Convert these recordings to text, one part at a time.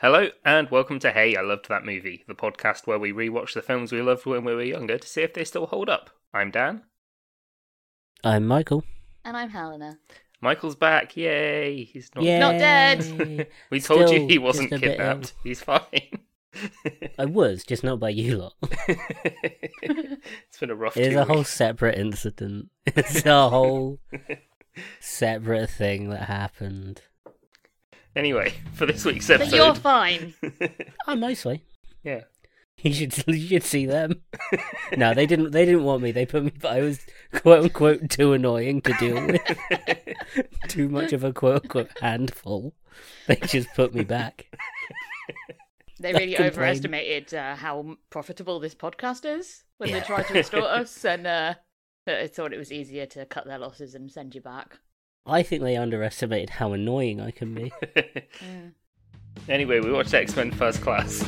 Hello, and welcome to Hey, I Loved That Movie, the podcast where we rewatch the films we loved when we were younger to see if they still hold up. I'm Dan. I'm Michael. And I'm Helena. Michael's back, yay! He's not, Yay. Not dead! We told Still you he wasn't just a bit kidnapped. He's fine. I was, just not by you lot. It's been a rough 2 It's a weeks. whole separate incident. It's a whole separate thing that happened. Anyway, for this week's But episode... you're fine. Oh, mostly. Yeah. You should see them. No, they didn't want me. They put me. I was quote unquote too annoying to deal with. Too much of a quote unquote handful. They just put me back. They really Complain. overestimated how profitable this podcast is when they tried to restore us, and I thought it was easier to cut their losses and send you back. I think they underestimated how annoying I can be. Anyway, we watched X-Men First Class.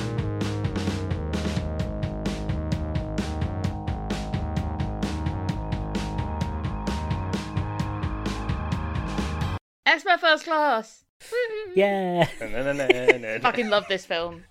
X-Men First Class! Woo! Yeah. Fucking love this film.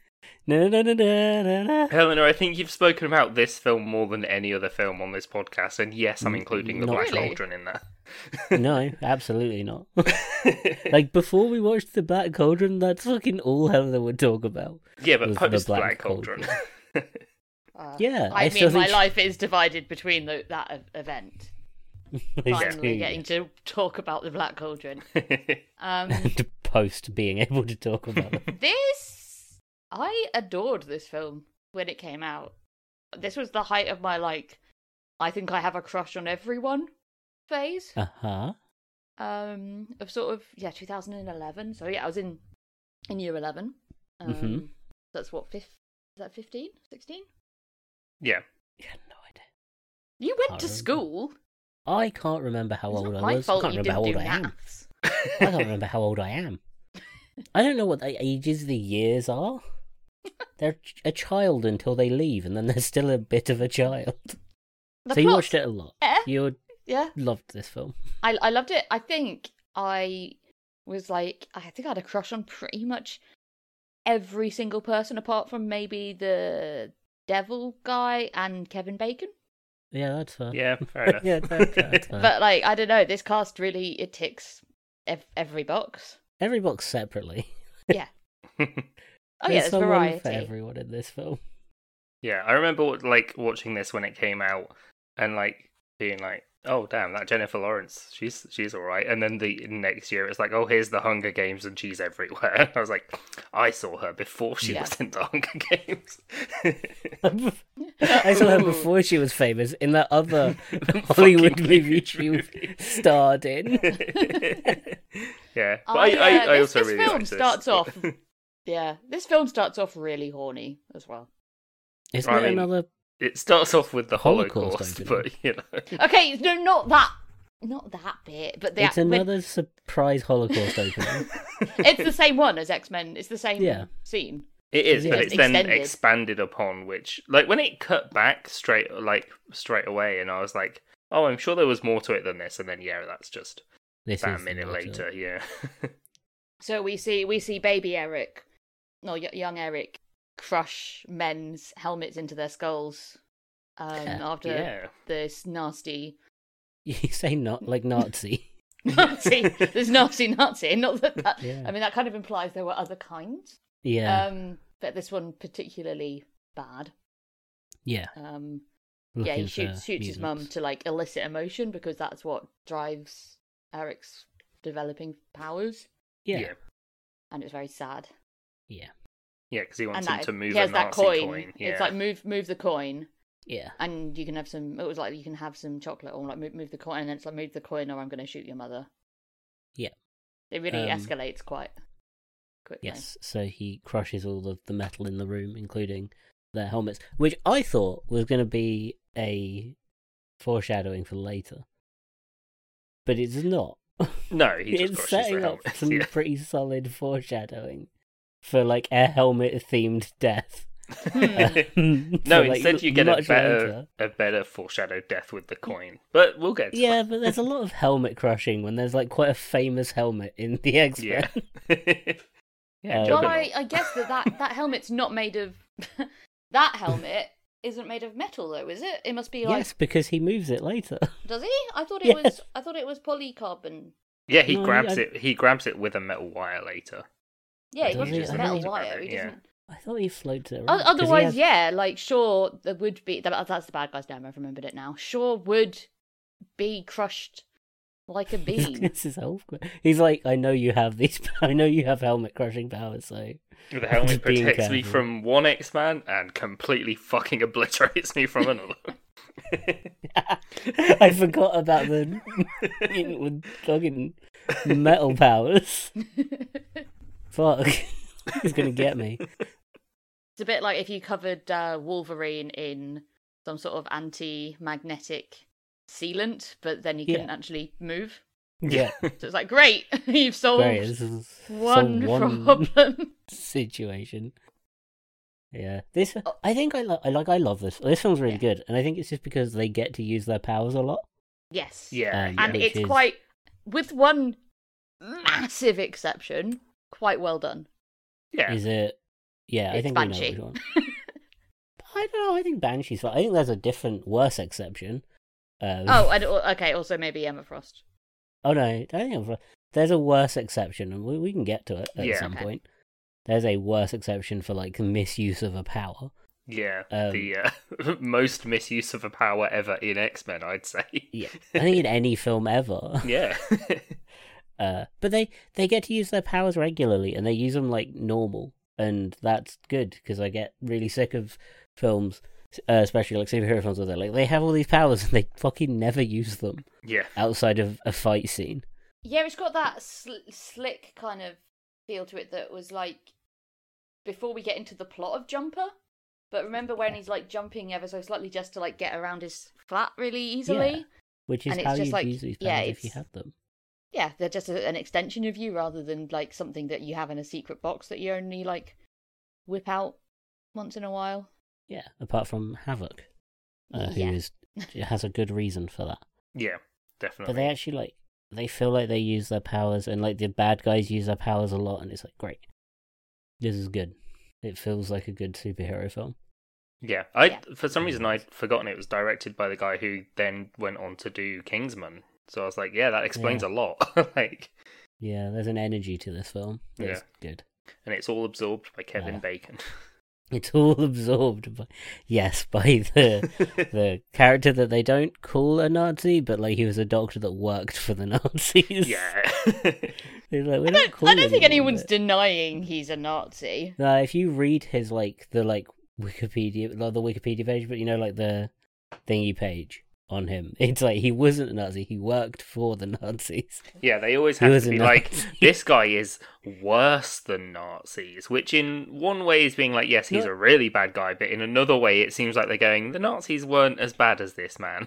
Helena, I think you've spoken about this film more than any other film on this podcast, and yes, I'm including the Not Black really. Cauldron in there. No, absolutely not. Like, before we watched The Black Cauldron, that's fucking all Helena would talk about. Yeah, but was post the Black Black Cauldron. Yeah, I still mean, my think life is divided between that event. Those Finally two, getting to talk about the Black Cauldron. and post being able to talk about it. I adored this film when it came out. This was the height of my, I think I have a crush on everyone phase. Uh-huh. Of sort of, 2011. So yeah, I was in year 11. Mhm. That's what, is that 15? 16? Yeah. You had no idea. You went Can't to remember. school. I can't remember how It's old not I my was. I fault can't you remember how didn't old do I am. maths. I can't remember how old I am. I don't know what the ages the years are. They're a child until they leave, and then they're still a bit of a child. The So you plot's- watched it a lot. Yeah. You Yeah. loved this film. I loved it. I think I I had a crush on pretty much every single person apart from maybe the devil guy and Kevin Bacon. Yeah, that's fair. Yeah, fair enough. Yeah, that's fair. But I don't know, this cast really, it ticks every box. Every box separately. Yeah. Oh yeah, there's someone variety. for everyone in this film. Yeah, I remember watching this when it came out and being like, oh damn, that Jennifer Lawrence, she's all right. And then the next year it's like, oh, here's the Hunger Games and she's everywhere. I was like, I saw her before she Yeah. was in the Hunger Games. I saw her before she was famous in that other Hollywood Fucking movie huge she movie. starred in. Yeah, but I also this really film liked this. starts off. Yeah, this film starts off really horny as well. Isn't I it mean, another? It starts off with the Holocaust Holocaust, opening. but you know. Okay, no, not that bit, but It's another surprise Holocaust opening. It's the same one as X-Men. It's the same Yeah. scene. It is, Yeah. but it's then Extended. expanded upon, which, when it cut back straight away, and I was like, oh, I'm sure there was more to it than this, and then, yeah, that's just This about is a minute the later, yeah. So we see baby Eric, no, young Eric, crush men's helmets into their skulls after Yeah. this nasty You say not like Nazi. Nazi. This nasty Nazi. Not that. Yeah. I mean, that kind of implies there were other kinds. Yeah. But this one particularly bad. Yeah. Yeah, he Looking for shoots his mum mutants. to elicit emotion because that's what drives Eric's developing powers, Yeah. and it's very sad. Yeah. Yeah, because he wants And him to move he a has that Nazi coin. Yeah. It's like move the coin, Yeah. and you can have some. It was like you can have some chocolate, or move the coin, and then it's like move the coin, or I'm going to shoot your mother. Yeah. It really Um, escalates quite quickly. Yes. So he crushes all of the metal in the room, including their helmets, which I thought was going to be a foreshadowing for later, but it's not. No, he just It's crushes setting the up helmets. some Yeah. pretty solid foreshadowing for a helmet themed death. No, For, instead you get much later. a better foreshadowed death with the coin. But we'll get to Yeah, but there's a lot of helmet crushing when there's quite a famous helmet in the X-Men. that. Yeah. Yeah, Uh, Well, Juggernaut. I guess that helmet's not made of. That helmet isn't made of metal, though, is it? It must be like. Yes, because he moves it later. Does he? I thought it Yes. was. I thought it was polycarbon. Yeah, he No, grabs I- it. He grabs it with a metal wire later. Yeah, he Does wants he? just I metal don't know. wire. He Yeah. doesn't. I thought he floats it around. 'cause he Otherwise, has- yeah, like sure, there would be. That's the bad guy's name. I've remembered it now. Sure, would be crushed like a bean. This is helpful. He's like, I know you have these. I know you have helmet crushing powers, so The helmet Just being protects me careful. from one X-Man and completely fucking obliterates me from another. I forgot about the with fucking metal powers. Fuck, he's gonna get me. It's a bit like if you covered Wolverine in some sort of anti-magnetic sealant, but then he Yeah. couldn't actually move. Yeah, So it's like, great, you've solved great. This is one one problem. situation. Yeah, this Oh. I think I love this. This film's really Yeah. good, and I think it's just because they get to use their powers a lot. Yes. Yeah, And which it's is- quite, with one massive exception, quite well done. yeah. Is it? Yeah, I It's think Banshee. we know which one. I don't know. I think Banshee's fine. I think there's a different, worse exception. Oh, and okay, also maybe Emma Frost. Oh no, I think there's a worse exception, and we can get to it at Yeah. some Okay. point. There's a worse exception for like misuse of a power. Yeah, Um, the most misuse of a power ever in X-Men, I'd say. Yeah, I think in any film ever. Yeah. But they get to use their powers regularly, and they use them like normal, and that's good because I get really sick of films, especially like superhero films, where they have all these powers and they fucking never use them Yeah. outside of a fight scene. Yeah, it's got that slick kind of feel to it that was like before we get into the plot of Jumper. But remember when he's like jumping ever so slightly just to like get around his flat really easily? Yeah. Which is And it's how just you like- use these powers yeah, if you it's- have them. Yeah, they're just an extension of you rather than like something that you have in a secret box that you only like whip out once in a while. Yeah, apart from Havoc, who Yeah. has a good reason for that. Yeah, But definitely. they actually they feel like they use their powers, and like the bad guys use their powers a lot, and it's like great. This is good. It feels like a good superhero film. Yeah, Yeah. for some reason I'd forgotten it was directed by the guy who then went on to do Kingsman. So I was like, yeah, that explains Yeah. a lot. Like, Yeah, there's an energy to this film. That's good. and it's all absorbed by Kevin Yeah. Bacon. It's all absorbed by the character that they don't call a Nazi, but like he was a doctor that worked for the Nazis. Yeah. They're like, "We're I not don't calling think him anyone's that." denying he's a Nazi. No, if you read his the Wikipedia, like the Wikipedia page, but like the thingy page on him, it's like he wasn't a Nazi. He worked for the Nazis. Yeah, they always He have was to a be like, Nazi. this guy is worse than Nazis, which in one way is being like, yes, he's No. a really bad guy, but in another way it seems like they're going, the Nazis weren't as bad as this man.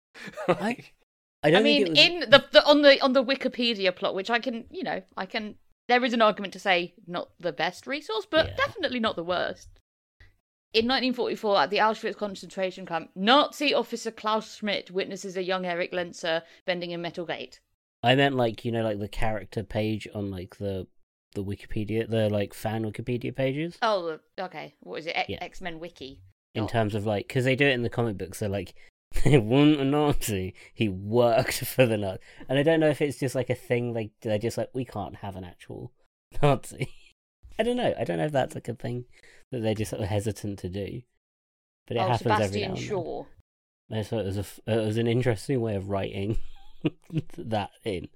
Like, I I don't mean, think it was... in on the Wikipedia plot, which I can there is an argument to say not the best resource, but Yeah. definitely not the worst. In 1944, at the Auschwitz concentration camp, Nazi officer Klaus Schmidt witnesses a young Erich Lenzer bending a metal gate. I meant like the character page on like the Wikipedia, the like fan Wikipedia pages. Oh, okay. What is it? Yeah. X-Men Wiki. In Oh. terms of like, because they do it in the comic books, they're like, he wasn't a Nazi, he worked for the Nazi. And I don't know if it's just like a thing, like, they're just like, we can't have an actual Nazi. I don't know if that's like a thing that they're just sort of hesitant to do. But it happens every now Sebastian and then. Shaw. I thought it was an interesting way of writing that in.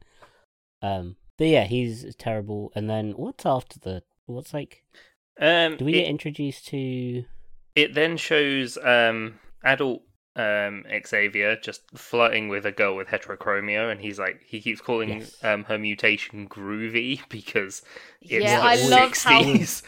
But yeah, he's terrible. And then what's after what's like, do we get introduced to... It then shows adult Xavier just flirting with a girl with heterochromia, and he keeps calling Yes. her mutation groovy because it's Yeah, the I love how- 60s.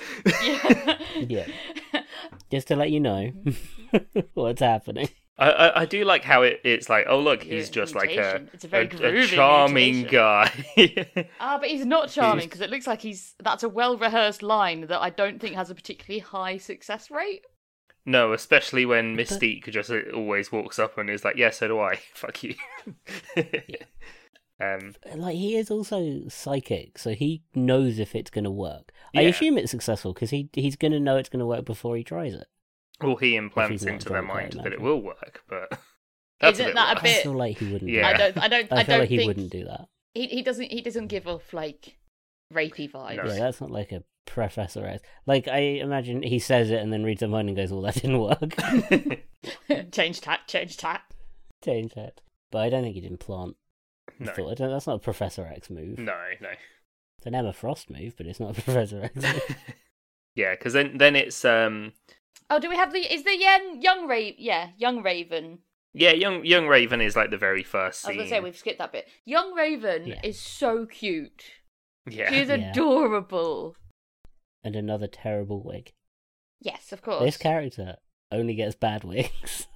Yeah. Just to let you know what's happening. I do like how it's like, oh look, he's Yeah, just like mutation. It's a very a groovy charming mutation. guy. Ah, but he's not charming because it looks like that's a well-rehearsed line that I don't think has a particularly high success rate. No, especially when Mystique just always walks up and is like, yeah, so do I. Fuck you. Like, he is also psychic, so he knows if it's going to work. I Yeah. assume it's successful because he's going to know it's going to work before he tries it. Well, he implants not into their drunk, I mind that it imagine. will work, but that's Isn't a bit that a worse. bit- I feel like he wouldn't. Yeah. Do that. I don't I feel like he think wouldn't do that. he doesn't give off like rapey vibes. No. Yeah, that's not like a Professor X. Like, I imagine he says it and then reads their mind and goes, "Well, that didn't work." Change tack. Change that. But I don't think he'd implant. No. That's not a Professor X move. No. It's an Emma Frost move, but it's not a Professor X move. Yeah, because then it's Oh, do we have young Raven? yeah, young Raven is like the very first I was scene. gonna say we've skipped that bit. Young Raven Yeah. is so cute. Yeah, She's Yeah. adorable. And another terrible wig. Yes, of course. This character only gets bad wigs.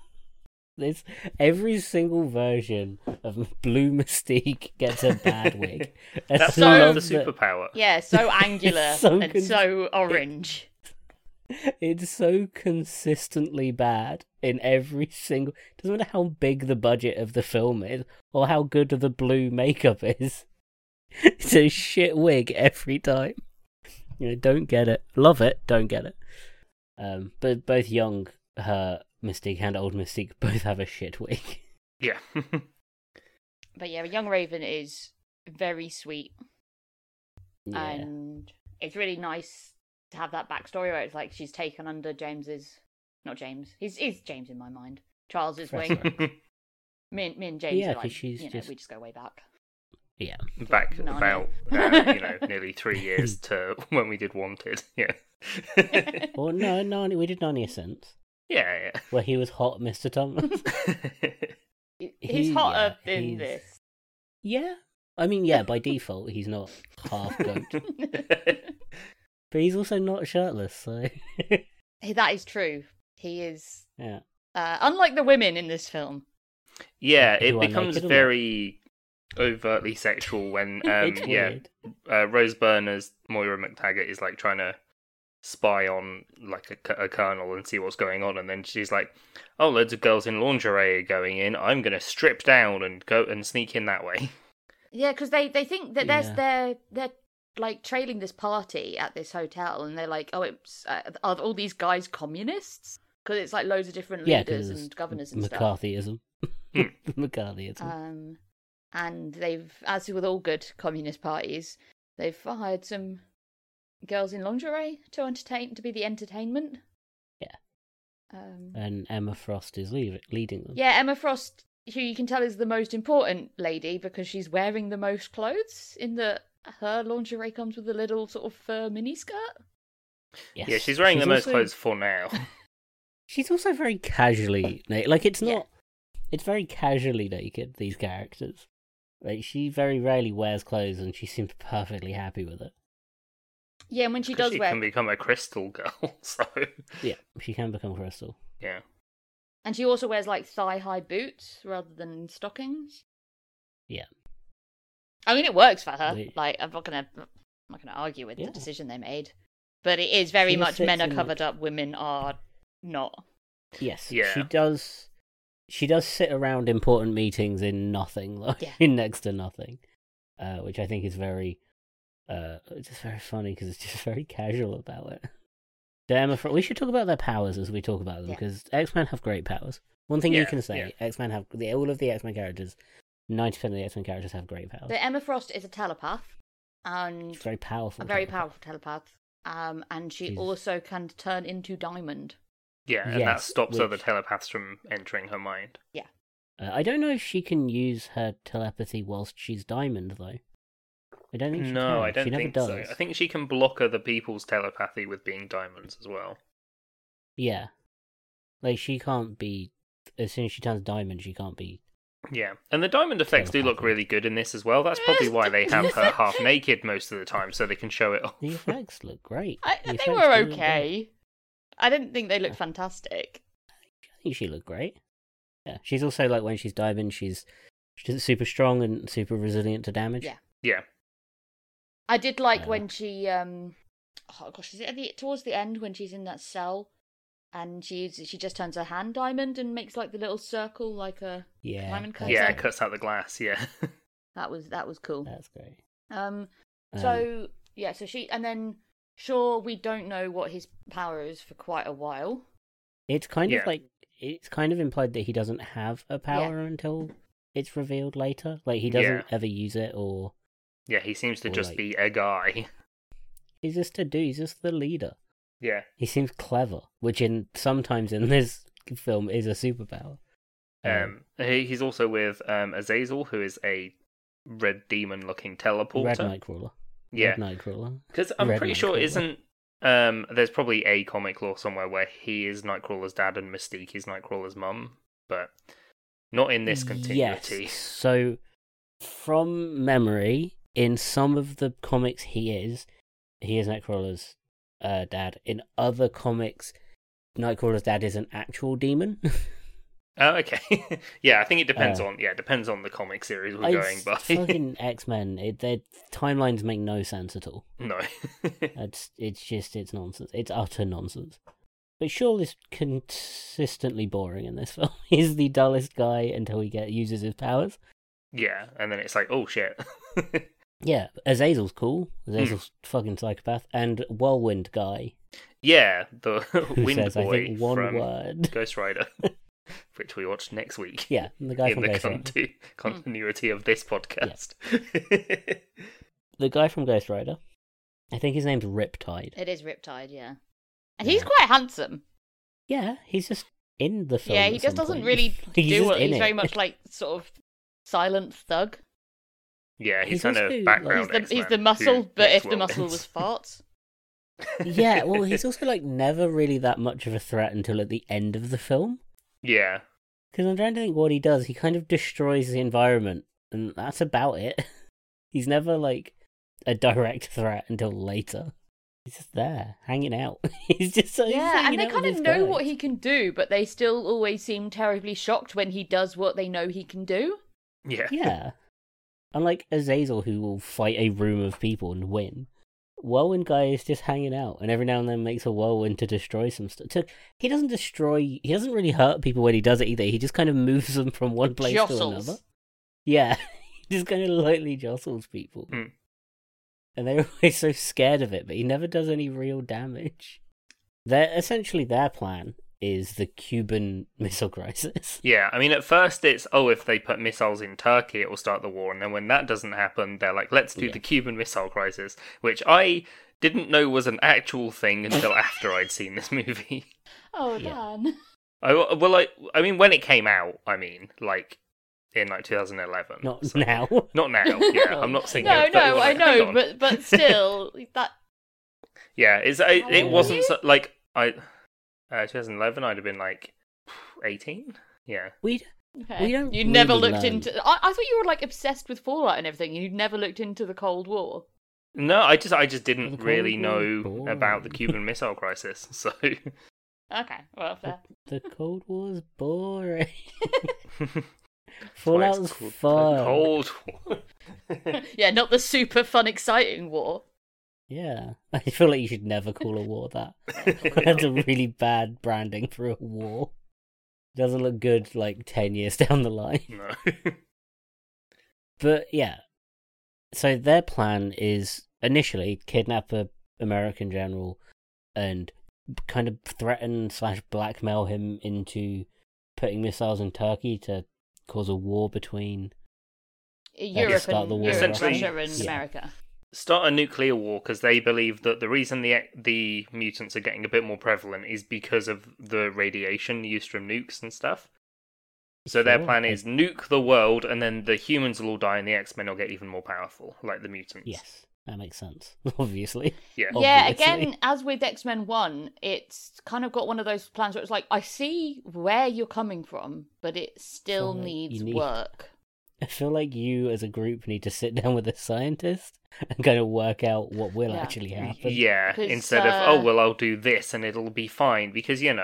Every single version of Blue Mystique gets a bad wig. I that's So- the superpower. Yeah, so angular so and so orange. It's so consistently bad in every single. Doesn't matter how big the budget of the film is or how good the blue makeup is. It's a shit wig every time. Don't get it. Love it. Don't get it. But both young Mystique and old Mystique both have a shit wig. Yeah. But yeah, Young Raven is very sweet, Yeah. and it's really nice to have that backstory where it's like she's taken under not James. He's James in my mind. Charles's wing. Professor. Me and James Yeah, are 'cause like, she's we just- just go way back. Yeah. Back Narnia. about nearly 3 years to when we did Wanted. Yeah. Or no, we did Narnia Sense, Yeah. where he was hot Mr. Thomas. He's hotter yeah, than he's- this. Yeah. I mean, yeah, by default, he's not half goat. But he's also not shirtless, so... That is true. He is yeah. unlike the women in this film. Yeah, it Who are becomes naked or very overtly sexual when It's weird. Rose Byrne's Moira McTaggart is like trying to spy on like a colonel and see what's going on, and then she's like, "Oh, loads of girls in lingerie are going in. I'm gonna strip down and go and sneak in that way." Yeah, because they think that Yeah. they're like trailing this party at this hotel, and they're like, "Oh, it's are all these guys communists?" Because it's like loads of different Yeah, leaders because and governors and stuff. McCarthyism. Hmm. McCarthyism. And they've, as with all good communist parties, they've hired some girls in lingerie to be the entertainment. Yeah. Um, And Emma Frost is leading them. yeah, Emma Frost, who you can tell is the most important lady because she's wearing the most clothes. In that her lingerie comes with a little sort of fur miniskirt. Yes. Yeah, she's wearing the most also- clothes for now. She's also very casually naked. Like, it's not... It's very casually naked, these characters. Like, she very rarely wears clothes, and she seems perfectly happy with it. Yeah, and when she 'Cause does wear, can become a crystal girl. So Yeah, she can become Crystal. yeah. and she also wears like thigh-high boots rather than stockings. Yeah. I mean, it works for her. Wait. Like, I'm not gonna argue with Yeah. the decision they made, but it is very She much sits men are in, covered up, women are not. Yes, Yeah. she does. She does sit around important meetings in nothing, though, Yeah. in next to nothing, which I think is very, it's just very funny because it's just very casual about it. We should talk about their powers as we talk about them Yeah. because X-Men have great powers. One thing you Yeah, can say, yeah. X-Men have all of the X-Men characters. 90% of the X-Men characters have great powers. But Emma Frost is a telepath, and She's very powerful. a very telepath. powerful telepath. And she She's- also can turn into Diamond. Yeah, and that Yes, stops other which- telepaths from entering her mind. I don't know if she can use her telepathy whilst she's Diamond, though. I don't think she No, can. I don't she never think does. so. I think she can block other people's telepathy with being diamonds as well. Yeah. Like, she can't be... As soon as she turns Diamond, she can't be... Yeah, and the diamond effects do look Telepathy. really good in this as well. That's probably why they have her half naked most of the time, so they can show it off. The effects look great. They The effects were do look great. okay. I didn't think they looked fantastic. I think she looked great. Yeah. She's also, like, when she's Diamond, she's super strong and super resilient to damage. Yeah. Yeah, I did like Yeah. when she oh gosh, is it towards the end when she's in that cell and she just turns her hand diamond and makes like the little circle like a Yeah. Diamond that's cuts yeah, out. it cuts out the glass. Yeah, That was cool. That's great. So yeah, so she and then sure we don't know what his power is for quite a while. It's kind Yeah. of like it's kind of implied that he doesn't have a power until it's revealed later. Like he doesn't ever use it, or Yeah, he seems to Or, just like- be a guy. he's just a dude. He's just the leader. Yeah. He seems clever, which sometimes in this film is a superpower. He's also with Azazel, who is a red demon-looking teleporter. Red Nightcrawler. Yeah, Red Nightcrawler. because I'm Red pretty sure Nightcrawler. isn't. There's probably a comic law somewhere where he is Nightcrawler's dad and Mystique is Nightcrawler's mum, but not in this continuity. Yes. So, from memory, in some of the comics, he is Nightcrawler's dad. In other comics, Nightcrawler's dad is an actual demon. Oh, okay. Yeah, I think it depends on the comic series we're going by. Fucking X-Men. Their timelines make no sense at all. No. It's nonsense. It's utter nonsense. But Shaw is consistently boring in this film. He's the dullest guy until he uses his powers. Yeah, and then it's like, oh shit. Yeah, Azazel's cool. Azazel's fucking psychopath. And Whirlwind guy. Yeah, the Who Wind says, Boy I think, one from word. Ghost Rider, which we watched next week. Yeah, the guy in from the Ghost Rider. continuity of this podcast. The guy from Ghost Rider. I think his name's Riptide. It is Riptide, yeah. And he's quite handsome. Yeah, he's just in the film. Yeah, at he just some doesn't point. really He's do just what in he's it. very much like sort of silent thug. Yeah, he's He's kind also, of like- background. He's the X-Man muscle, who but gets if the muscle whirlwinds. was farts. Yeah, well, he's also like never really that much of a threat until at the end of the film. Yeah, Because I'm trying to think what he does. He kind of destroys the environment, and that's about it. He's never like a direct threat until later. He's just there, hanging out. He's just he's Yeah, and hanging they out kind with of his know guys. what he can do, but they still always seem terribly shocked when he does what they know he can do. yeah, Yeah. Unlike Azazel, who will fight a room of people and win, Whirlwind guy is just hanging out, and every now and then makes a whirlwind to destroy some stuff. He doesn't really hurt people when he does it either. He just kind of moves them from one place to Jostles. another. Yeah, he just kind of lightly jostles people. Mm. And they're always so scared of it, but he never does any real damage. Their plan is the Cuban Missile Crisis. yeah. I mean, at first it's if they put missiles in Turkey, it will start the war, and then when that doesn't happen, they're like, let's do Yeah. the Cuban Missile Crisis, which I didn't know was an actual thing until after I'd seen this movie. Oh, Yeah. Dan. I mean, when it came out, like in like 2011. Not so- now. Not now. Yeah, I'm not saying. No, it, but no, I hang know, on. but still, that Yeah, How it old wasn't were you? like 2011. I'd have been like 18. Yeah. We okay. don't You never really looked learn. into. I thought you were like obsessed with Fallout and everything. You'd never looked into the Cold War. No, I just The didn't Cold really War know was about the boring. Cuban Missile Crisis. So Okay, well, fair. The Cold War's boring. That's why Fallout's it's called fun. The Cold War. Yeah, not the super fun, exciting war. Yeah, I feel like you should never call a war that. That's a really bad branding for a war. Doesn't look good like 10 years down the line. No. But yeah, so their plan is initially kidnap a American general and kind of threaten / blackmail him into putting missiles in Turkey to cause a war between. Europe start and the war. Europe, Essentially, Russia and yeah. America. Start a nuclear war because they believe that the reason the mutants are getting a bit more prevalent is because of the radiation used from nukes and stuff. So their Sure, plan I- is nuke the world, and then the humans will all die, and the X-Men will get even more powerful, like the mutants. Yes, that makes sense. Obviously. Yeah. Yeah, Obviously. again, as with X-Men 1, it's kind of got one of those plans where it's like, I see where you're coming from, but it still So, like, needs you need- work. I feel like you as a group need to sit down with a scientist and kind of work out what will Yeah. actually happen. Yeah, 'Cause, instead of I'll do this and it'll be fine, because you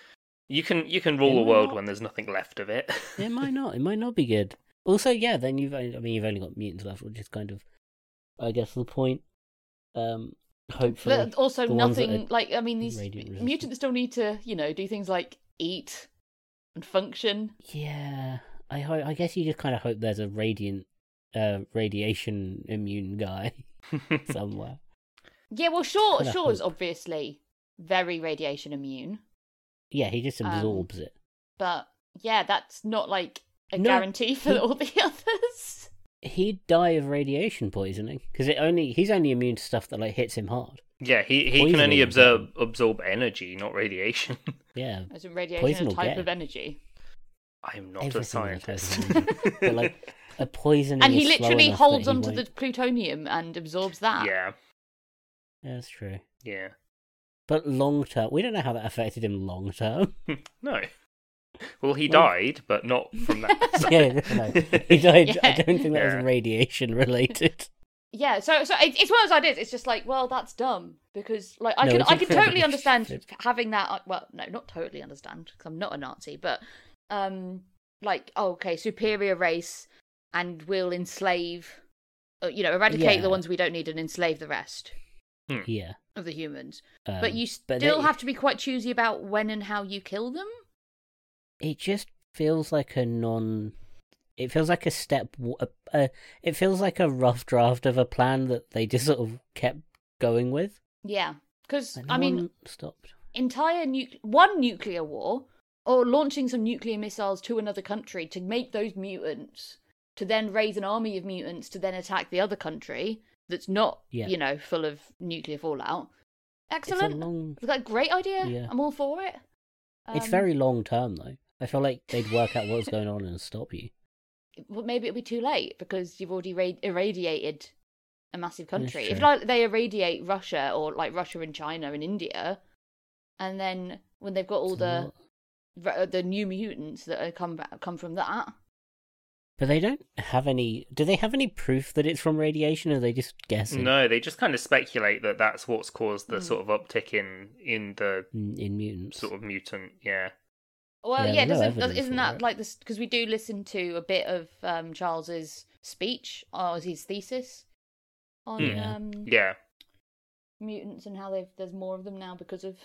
can rule It a world might- when there's nothing left of it. It might not be good. Also, yeah, then you've only got mutants left, which is kind of, I guess, the point. Hopefully, But also the ones that nothing, are like, I mean, these radiant resistant. mutants still need to, do things like eat and function. yeah. I guess you just kind of hope there's a radiant radiation immune guy somewhere. Yeah, well, Kinda Shaw's hope. obviously very radiation immune, Yeah, he just absorbs it. but yeah, that's not like a No, guarantee for he- all the others. He'd die of radiation poisoning because he's only immune to stuff that like hits him hard. Yeah, he can Poisoning only is absorb energy, not radiation. Yeah, As in radiation, Poison a will type get of energy. I am not a everything is a scientist. type of energy. But like a poisoning, And he is slow literally enough holds that he onto won't- the plutonium and absorbs that. Yeah, Yeah, that's true. yeah. But long term, we don't know how that affected him long term. No. Well, he Well- died, but not from that. Yeah, no, he died. I Yeah. don't think that Yeah. was radiation related. Yeah, so it's one of those ideas. It's just like, well, that's dumb because, like, I No, can it's I can totally incredibly understand stupid. having that. Well, no, not totally understand because I'm not a Nazi, but like, oh, okay, superior race, and we'll enslave, eradicate Yeah. the ones we don't need and enslave the rest Yeah, of the humans. But you but still they- have to be quite choosy about when and how you kill them. It just feels like a non. It feels like a step. It feels like a rough draft of a plan that they just sort of kept going with. Yeah, because Like, no I mean, one stopped. entire one nuclear war or launching some nuclear missiles to another country to make those mutants to then raise an army of mutants to then attack the other country that's not Yeah. full of nuclear fallout. It's a Excellent. long. Is that a great idea? Yeah. I'm all for it. It's very long term though. I feel like they'd work out what's going on and stop you. Well, maybe it'll be too late because you've already irradiated a massive country. If true. like they irradiate Russia or like Russia and China and India, and then when they've got all It's a lot. the new mutants that are come from that. But they don't have any. Do they have any proof that it's from radiation, or are they just guessing? No, they just kind of speculate that that's what's caused the Mm. sort of uptick in the In mutants. sort of mutant. Yeah, Well, Yeah, yeah, there's no doesn't evidence isn't for that it. like this? Because we do listen to a bit of Charles's speech or his thesis on Yeah. yeah, mutants and how there's more of them now because of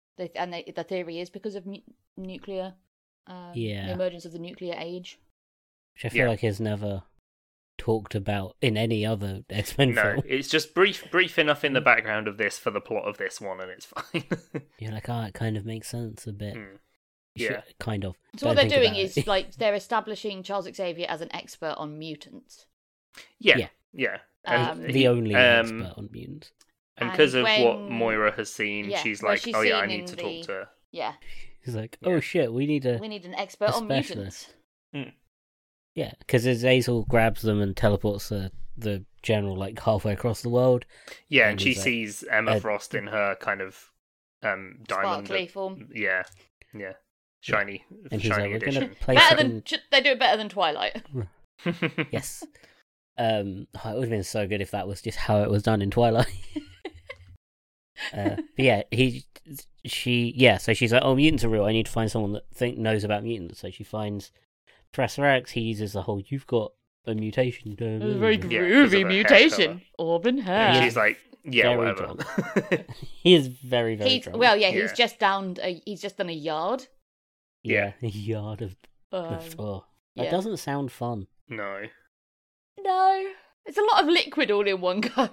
the theory is because of nuclear, Yeah. the emergence of the nuclear age. Which I feel Yeah. like is never talked about in any other X-Men no, film. it's just brief enough in the background of this for the plot of this one, and it's fine. You're like, it kind of makes sense a bit. Mm. You Yeah. should- kind of. So what Don't they're think doing about is it. like they're establishing Charles Xavier as an expert on mutants. Yeah, Yeah. And the only expert on mutants. and And because of what when- Moira has seen, Yeah, she's well, like, she's oh yeah, I seen need in to the- talk to. Yeah, He's like, Yeah. oh shit, we need we need an expert a on mutants. specialist. Yeah, because Azazel grabs them and teleports the general like halfway across the world. Yeah, And and she he's like, sees Emma uh, Frost in her kind of diamond. Sparkly form. Yeah, shiny, And he's shiny like, we're gonna edition. play Better something. than they do it better than Twilight. Yes. It would have been so good if that was just how it was done in Twilight. But yeah, so she's like, oh, mutants are real. I need to find someone that knows about mutants. So she finds Professor X. He uses the whole, you've got a mutation. It was a very Yeah, 'cause of groovy the hair mutation. colour. Auburn hair. And Yeah. she's like, yeah, Very whatever. He is very, very He's drunk. well, yeah, he's Yeah. just he's just done a yard. Yeah, a yard of Um, oh, that yeah. doesn't sound fun. No. No, it's a lot of liquid all in one go.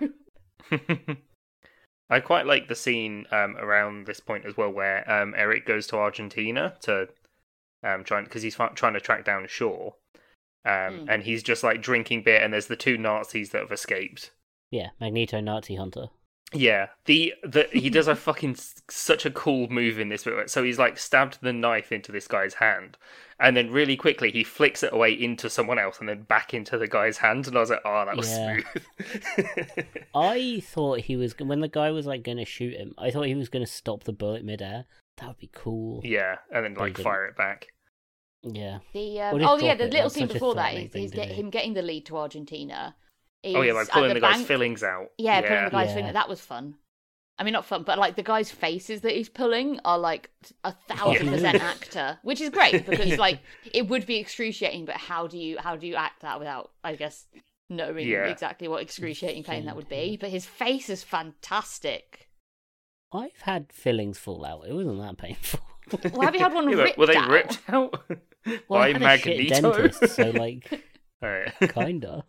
I quite like the scene around this point as well, where Eric goes to Argentina to because he's trying to track down Shaw, and he's just like drinking beer, and there's the two Nazis that have escaped. Yeah, Magneto Nazi Hunter. Yeah, he does a fucking such a cool move in this bit. So he's like stabbed the knife into this guy's hand, and then really quickly he flicks it away into someone else, and then back into the guy's hand. And I was like, oh, that was Yeah. smooth. I thought he was when the guy was like going to shoot him. I thought he was going to stop the bullet midair. That would be cool. Yeah, and then They like didn't. fire it back. Yeah. The Or just oh drop yeah, the it, little that's scene such a before that threatening is thing to do. him getting the lead to Argentina. Oh yeah, is like at pulling the guy's bank. fillings out. Yeah, pulling the guy's Yeah. fillings. That was fun. I mean, not fun, but like the guy's faces that he's pulling are like 1,000% actor, which is great because like it would be excruciating. But how do you act that without, I guess, knowing Yeah. exactly what excruciating pain that would be? Fainting. But his face is fantastic. I've had fillings fall out. It wasn't that painful. Well, have you had one Yeah, but ripped were they out? ripped out Well, by I had a shit Magneto? dentist, so like Alright. kinda.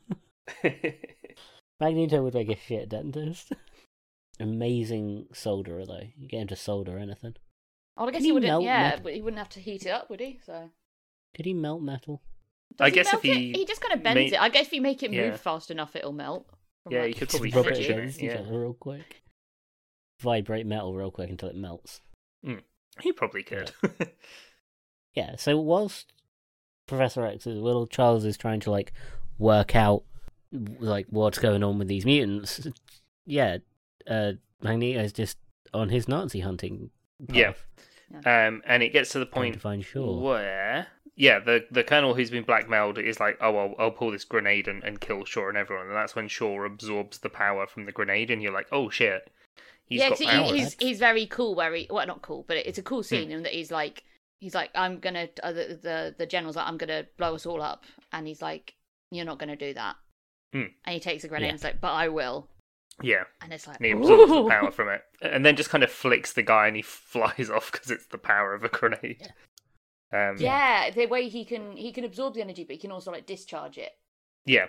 Magneto would make a shit dentist. Amazing solderer, though. You get him to solder anything. Oh, I guess Can he he wouldn't. melt Yeah, metal? but he wouldn't have to heat it up, would he? So. Could he melt metal? Does I he guess melt if he just kind of bends it. I guess if you make it move Yeah. fast enough, it'll melt. from, Yeah, like, you could probably Rub it friction against it. each Yeah, other real quick. Vibrate metal real quick until it melts. he probably could. Yeah, so whilst Professor X is, Will Charles is trying to, like, work out, like, what's going on with these mutants, yeah, Magneto's just on his Nazi hunting path. Yeah. And it gets to the Trying point to find Shaw. where, yeah, the colonel who's been blackmailed is like, oh, I'll pull this grenade and kill Shaw and everyone, and that's when Shaw absorbs the power from the grenade, and you're like, oh shit, he's got so power. he's very cool. Well, not cool, but it's a cool scene in that he's like, I'm gonna. The general's like, I'm gonna blow us all up, and he's like, you're not gonna do that. And he takes a grenade and he's like, but I will. Yeah, And it's like, and he absorbs the ooh. power from it, and then just kind of flicks the guy, and he flies off because it's the power of a grenade. Yeah, the way he can absorb the energy, but he can also like discharge it. Yeah.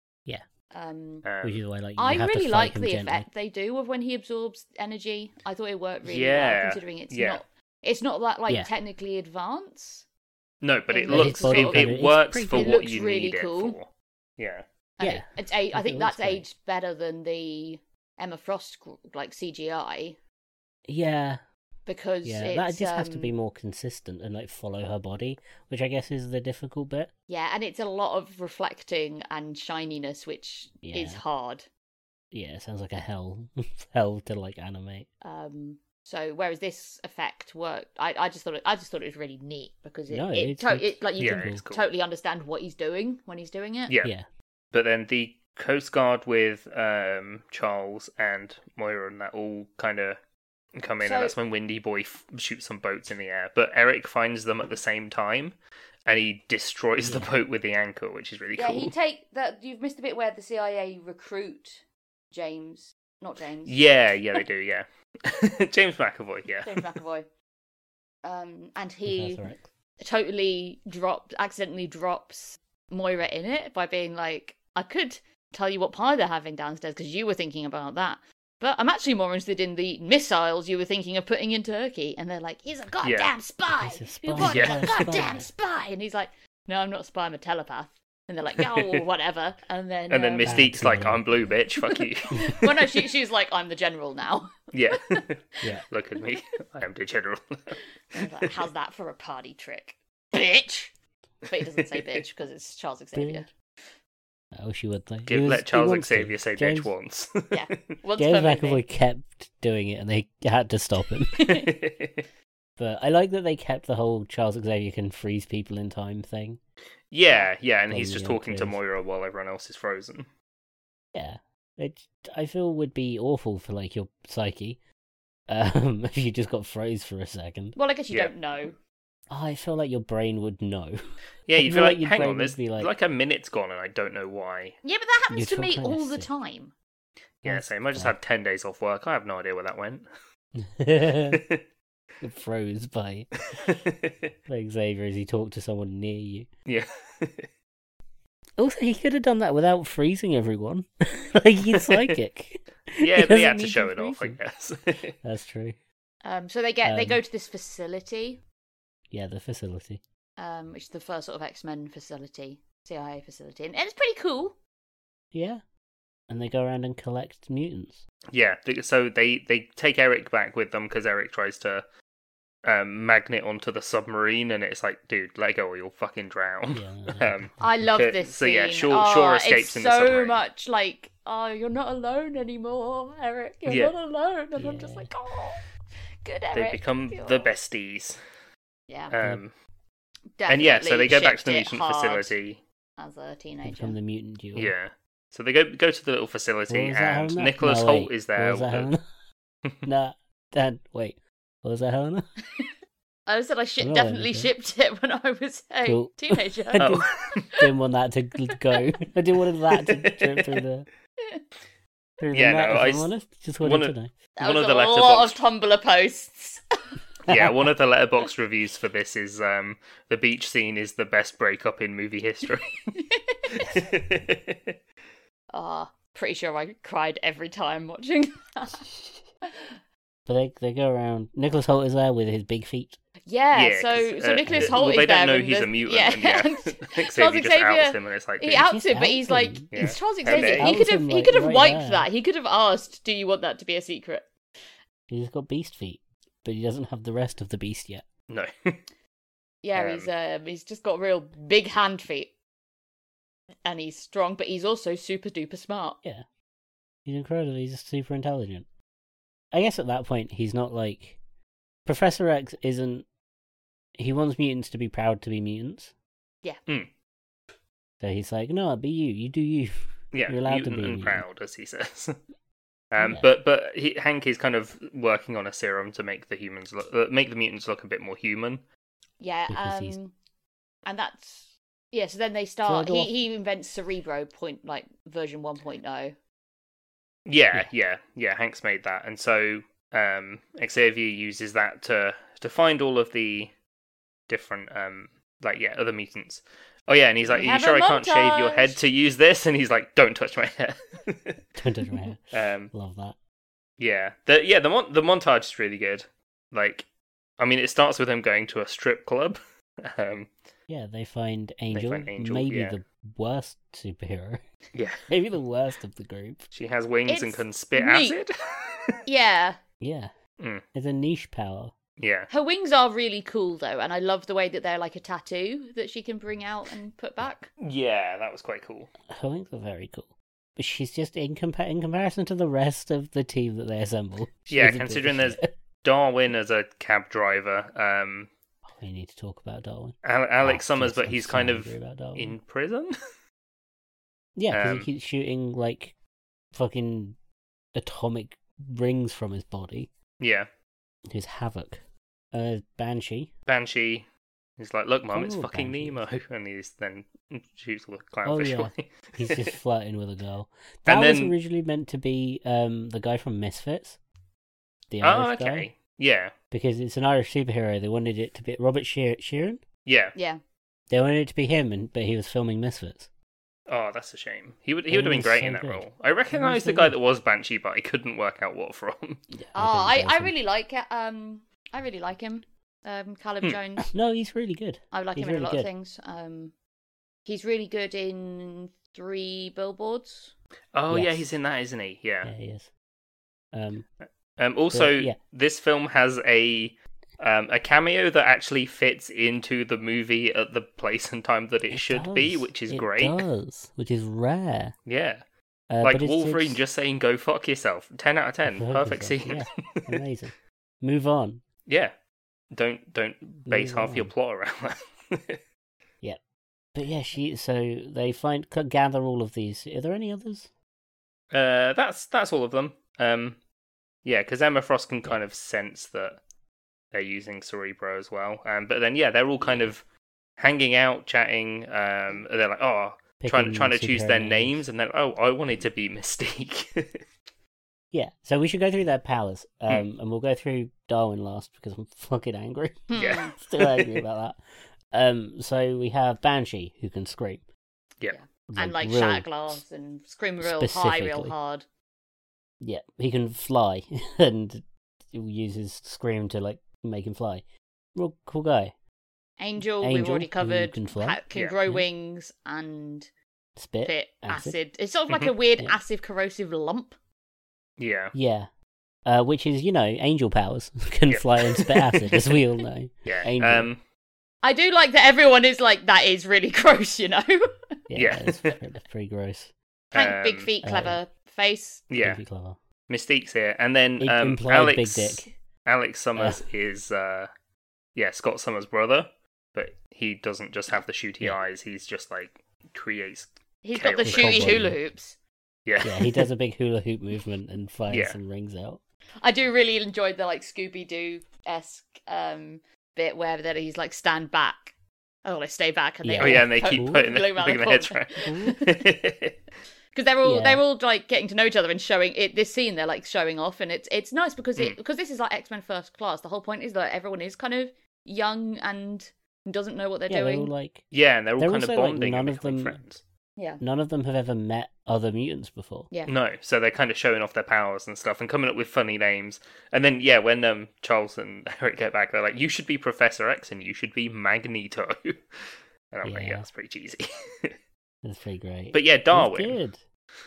Which is why, like, you I have to really fight like him the gently. effect they do of when he absorbs energy. I thought it worked really Yeah, well, considering yeah. it's not that like Yeah. technically advanced. No, but it It looks looks sort of- it works pretty for good. It what looks you really need cool. it for. Yeah. And Yeah. I It think looks that's great. aged better than the Emma Frost like CGI Yeah, because yeah, it's, that just has to be more consistent and, like, follow her body, which I guess is the difficult bit. Yeah, and it's a lot of reflecting and shininess, which is Yeah. hard. Yeah, it sounds like a hell to, like, animate. So whereas this effect worked, I just thought it was really neat because No, like you Yeah, can it's cool. totally understand what he's doing when he's doing it. Yeah. Yeah. But then the Coast Guard with Charles and Moira and that all kind of come in, So- and that's when Windy Boy shoots some boats in the air. But Eric finds them at the same time, and he destroys the boat with the anchor, which is really Yeah, cool. he take that. You've missed a bit where the CIA recruit James, not James. Yeah, they do, yeah. James McAvoy, yeah. James McAvoy. And he Professor X. totally accidentally drops Moira in it by being like, I could tell you what pie they're having downstairs because you were thinking about that. But I'm actually more interested in the missiles you were thinking of putting in Turkey. And they're like, he's a goddamn spy. He's a spy. You bought Yeah. a goddamn spy. And he's like, no, I'm not a spy, I'm a telepath. And they're like, oh, whatever. And then Mystique's like, Cool. I'm blue, bitch, fuck you. well, no, she's like, I'm the general now. Yeah. Yeah. Look at me. I am the general. And I was like, how's that for a party trick? Bitch! But he doesn't say bitch because it's Charles Xavier. I wish you would, though. Let Charles Xavier say bitch once. Yeah. Once James per movie. McAvoy kept doing it, and they had to stop him. But I like that they kept the whole Charles Xavier can freeze people in time thing. yeah, and Well, he's just yeah, talking to it is. Moira while everyone else is frozen. Yeah, I feel would be awful for, like, your psyche, if you just got froze for a second. Well, I guess you Yeah. don't know. I feel like your brain would know. Yeah, I you'd feel be like, your hang brain on, would there's be like- like a minute's gone and I don't know why. Yeah, but that happens You to feel me kinda all the sick. time. Yeah, That's same. I just fair. had 10 days off work. I have no idea where that went. Froze by Xavier as he talked to someone near you. Yeah. Also, he could have done that without freezing everyone. Like, he's psychic. Yeah, but he doesn't had to need show it off, I freeze guess. That's true. So they go to this facility, Yeah, the facility. which is the first sort of X-Men facility, CIA facility, and it's pretty cool. Yeah. And they go around and collect mutants. Yeah, so they take Eric back with them because Eric tries to magnet onto the submarine, and it's like, dude, let go or you'll fucking drown. Yeah. I love Okay, this so scene. yeah, Shaw escapes it's in the so submarine. much like, oh, you're not alone anymore, Eric. You're Yeah. not alone, and I'm Yeah. just like, oh, good Eric. They become Oh. the besties. Yeah, And yeah, so they go back to the shipped it mutant hard facility. as a They teenager. become the mutant duo. Yeah. So they go to the little What facility, was that, and Helena? Nicholas No, Holt wait. is there. What was that, Helena? Nah, Dad, wait. What was that, Helena? I said I I'm not definitely anything. shipped it when I was a Cool. teenager. I Oh. didn't want that to go. I didn't want that to trip through the Yeah, net, no, if I I'm s- honest. Just one wanted of- to know. That One was of the a lot letterbox- of Tumblr posts. Yeah, one of the letterbox reviews for this is the beach scene is the best breakup in movie history. Pretty sure I cried every time watching that. But they go around. Nicholas Hoult is there with his big feet. Yeah, 'cause, so Nicholas Hoult is they there. don't know and he's a there's- mutant. Yeah, And yeah. and Xavier just Xavier- outs him, and it's like, he dude, outs just him, but outs he's like, him. Yeah. it's Charles And Xavier. they- He could have, Outs him, he could have like, right wiped there. that. He could have asked, "Do you want that to be a secret?" He's got beast feet, but he doesn't have the rest of the beast yet. no. Yeah, he's just got real big hand feet, and he's strong, but he's also super duper smart. Yeah. He's incredible. He's just super intelligent. I guess at that point, he's not like... Professor X isn't... He wants mutants to be proud to be mutants. Yeah. Mm. So he's like, no, be you. You do you. Yeah, You're allowed to mutant be a and mutant. proud, as he says. Yeah. But Hank is kind of working on a serum to make the make the mutants look a bit more human. Yeah, Because he's- and that's So then they start. So I go He invents Cerebro version 1.0. Yeah. Hank's made that, and so Xavier uses that to find all of the different other mutants. Oh yeah, and he's like, "Are you Have sure a I can't shave your head montage. to use this?" And he's like, "Don't touch my hair." Don't touch my hair. um, Love that. yeah, the montage is really good. Like, I mean, it starts with him going to a strip club. Yeah, they find Angel. find Angel, maybe yeah. the worst superhero. Yeah, Maybe the worst of the group. she has wings and It's can spit neat. acid. Yeah, Yeah. Mm. It's a niche power. Yeah, her wings are really cool though, and I love the way that they're like a tattoo that she can bring out and put back. yeah, that was quite cool. Her wings are very cool. But she's just, in comparison to the rest of the team that they assemble. she Yeah, doesn't give a considering there's shit. Darwin as a cab driver, We need to talk about Darwin. Alex Oh, Summers, yes, but I'm he's so kind of angry about Darwin. in prison. Yeah, because um, he keeps shooting, like, fucking atomic rings from his body. Yeah, Who's Havoc. Banshee. Banshee. He's like, "Look, Mum, Cool it's fucking Banshee. Nemo," and he's then shoots all the Oh, clownfish yeah. away. He's just flirting with a girl. That And was then- originally meant to be the guy from Misfits. The Oh, Irish okay. guy. Yeah, Because it's an Irish superhero. They wanted it to be Robert Sheeran. yeah. Yeah, They wanted it to be him, but he was filming Misfits. Oh, that's a shame. He would He have been was great so in that good. role. I recognise so the guy good. that was Banshee, but I couldn't work out what from. Yeah, I really like it. I really like him. Caleb Hmm. Jones. No, he's really good. I like He's him in a really lot good. of things. He's really good in 3 Billboards. Oh, yeah, Yes. he's in that, isn't he? Yeah, Yeah. he is. Also, yeah. this film has a cameo that actually fits into the movie at the place and time that it should be, does. which is It great. does, which is rare. Yeah. But Like it's- Wolverine it's just saying, "Go fuck yourself." 10 out of 10. Perfect scene. Yeah, amazing. Move on. Yeah. Don't base Move half your on. plot around that. But yeah, so they gather all of these. Are there any others? That's all of them. Yeah, because Emma Frost can kind of sense that they're using Cerebro as well. But then they're all kind of hanging out, chatting. They're like, trying Picking to choose superhero their names, and then I wanted to be Mystique. Yeah, so we should go through their powers, and we'll go through Darwin last because I'm fucking angry. Yeah. Still angry about that. So we have Banshee who can scream. Yeah. And like real- shatter glass and scream real high, real specifically. hard. Yeah, he can fly and uses scream to like make him fly. Real cool guy. Angel, we've Angel, already who covered. can fly. Can Yeah. grow Yeah. wings and Spit. spit acid. acid. It's sort of like a weird Yeah. acid corrosive lump. Yeah. Yeah. Which is, angel powers. Can Yep. fly and spit acid, as we all know. Yeah. Angel. I do like that everyone is like, that is really gross, Yeah. Yeah. That's pretty gross. Hank, big Um, feet, clever face. Yeah. Pretty clever. Mystique's here, and then It implied Alex. big dick. Alex Summers is Scott Summers' brother, but he doesn't just have the shooty Yeah. eyes. He's just like creates. He's got the Chaos. shooty Cowboy. hula hoops. Yeah. Yeah, he does a big hula hoop movement and fires Yeah. some rings out. I do really enjoy the like Scooby Doo esque bit where that he's like stand back. Oh, they stay back and they Yeah. Oh yeah, and they all keep Ooh. putting blow around their heads around. because they're all Yeah. they're all like getting to know each other and showing it. This scene they're like showing off, and it's nice because Mm. because this is like X-Men First Class. The whole point is that everyone is kind of young and doesn't know what they're Yeah, they're doing. all like Yeah, and they're all They're kind of also, like, bonding none and of becoming them- friends. Yeah. none of them have ever met other mutants before. Yeah. No, so they're kind of showing off their powers and stuff and coming up with funny names. And then, when Charles and Eric get back, they're like, you should be Professor X and you should be Magneto. And I'm like, yeah, Yeah. that's pretty cheesy. That's pretty great. But yeah, It's Darwin good.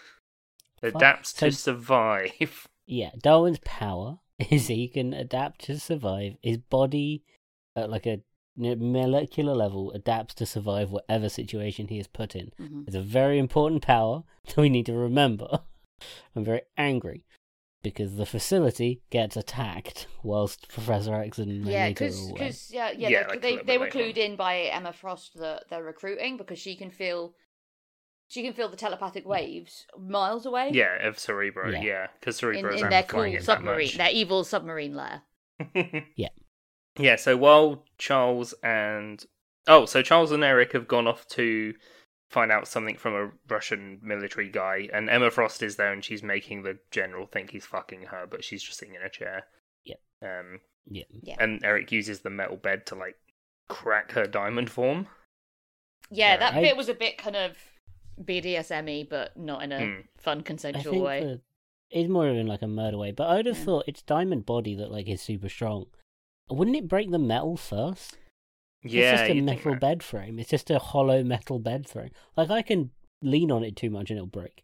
adapts So- to survive. Yeah, Darwin's power is he can adapt to survive. His body, at like a molecular level, adapts to survive whatever situation he is put in. Mhm. It's a very important power that we need to remember. I'm very angry because the facility gets attacked whilst Professor X and Yeah, Magneto are away. because Yeah, they, like a little they bit were later clued in by Emma Frost that they're recruiting because she can feel the telepathic waves miles away. Yeah, of Cerebro, Yeah. because in, Cerebro's in their amplifying cool it submarine, that their evil submarine lair. much. Yeah. Yeah, so while Charles and Eric have gone off to find out something from a Russian military guy, and Emma Frost is there and she's making the general think he's fucking her, but she's just sitting in a chair. Yep. Yeah. Yeah. And Eric uses the metal bed to like crack her diamond form. Yeah, that I- bit was a bit kind of BDSM-y, but not in a Hmm. fun, I consensual think way. that it's more in like a murder way, but I would have Yeah. thought it's Diamond body that like is super strong. Wouldn't it break the metal first? Yeah, It's just a you'd think metal that. bed frame. It's just a hollow metal bed frame. Like I can lean on it too much and it'll break.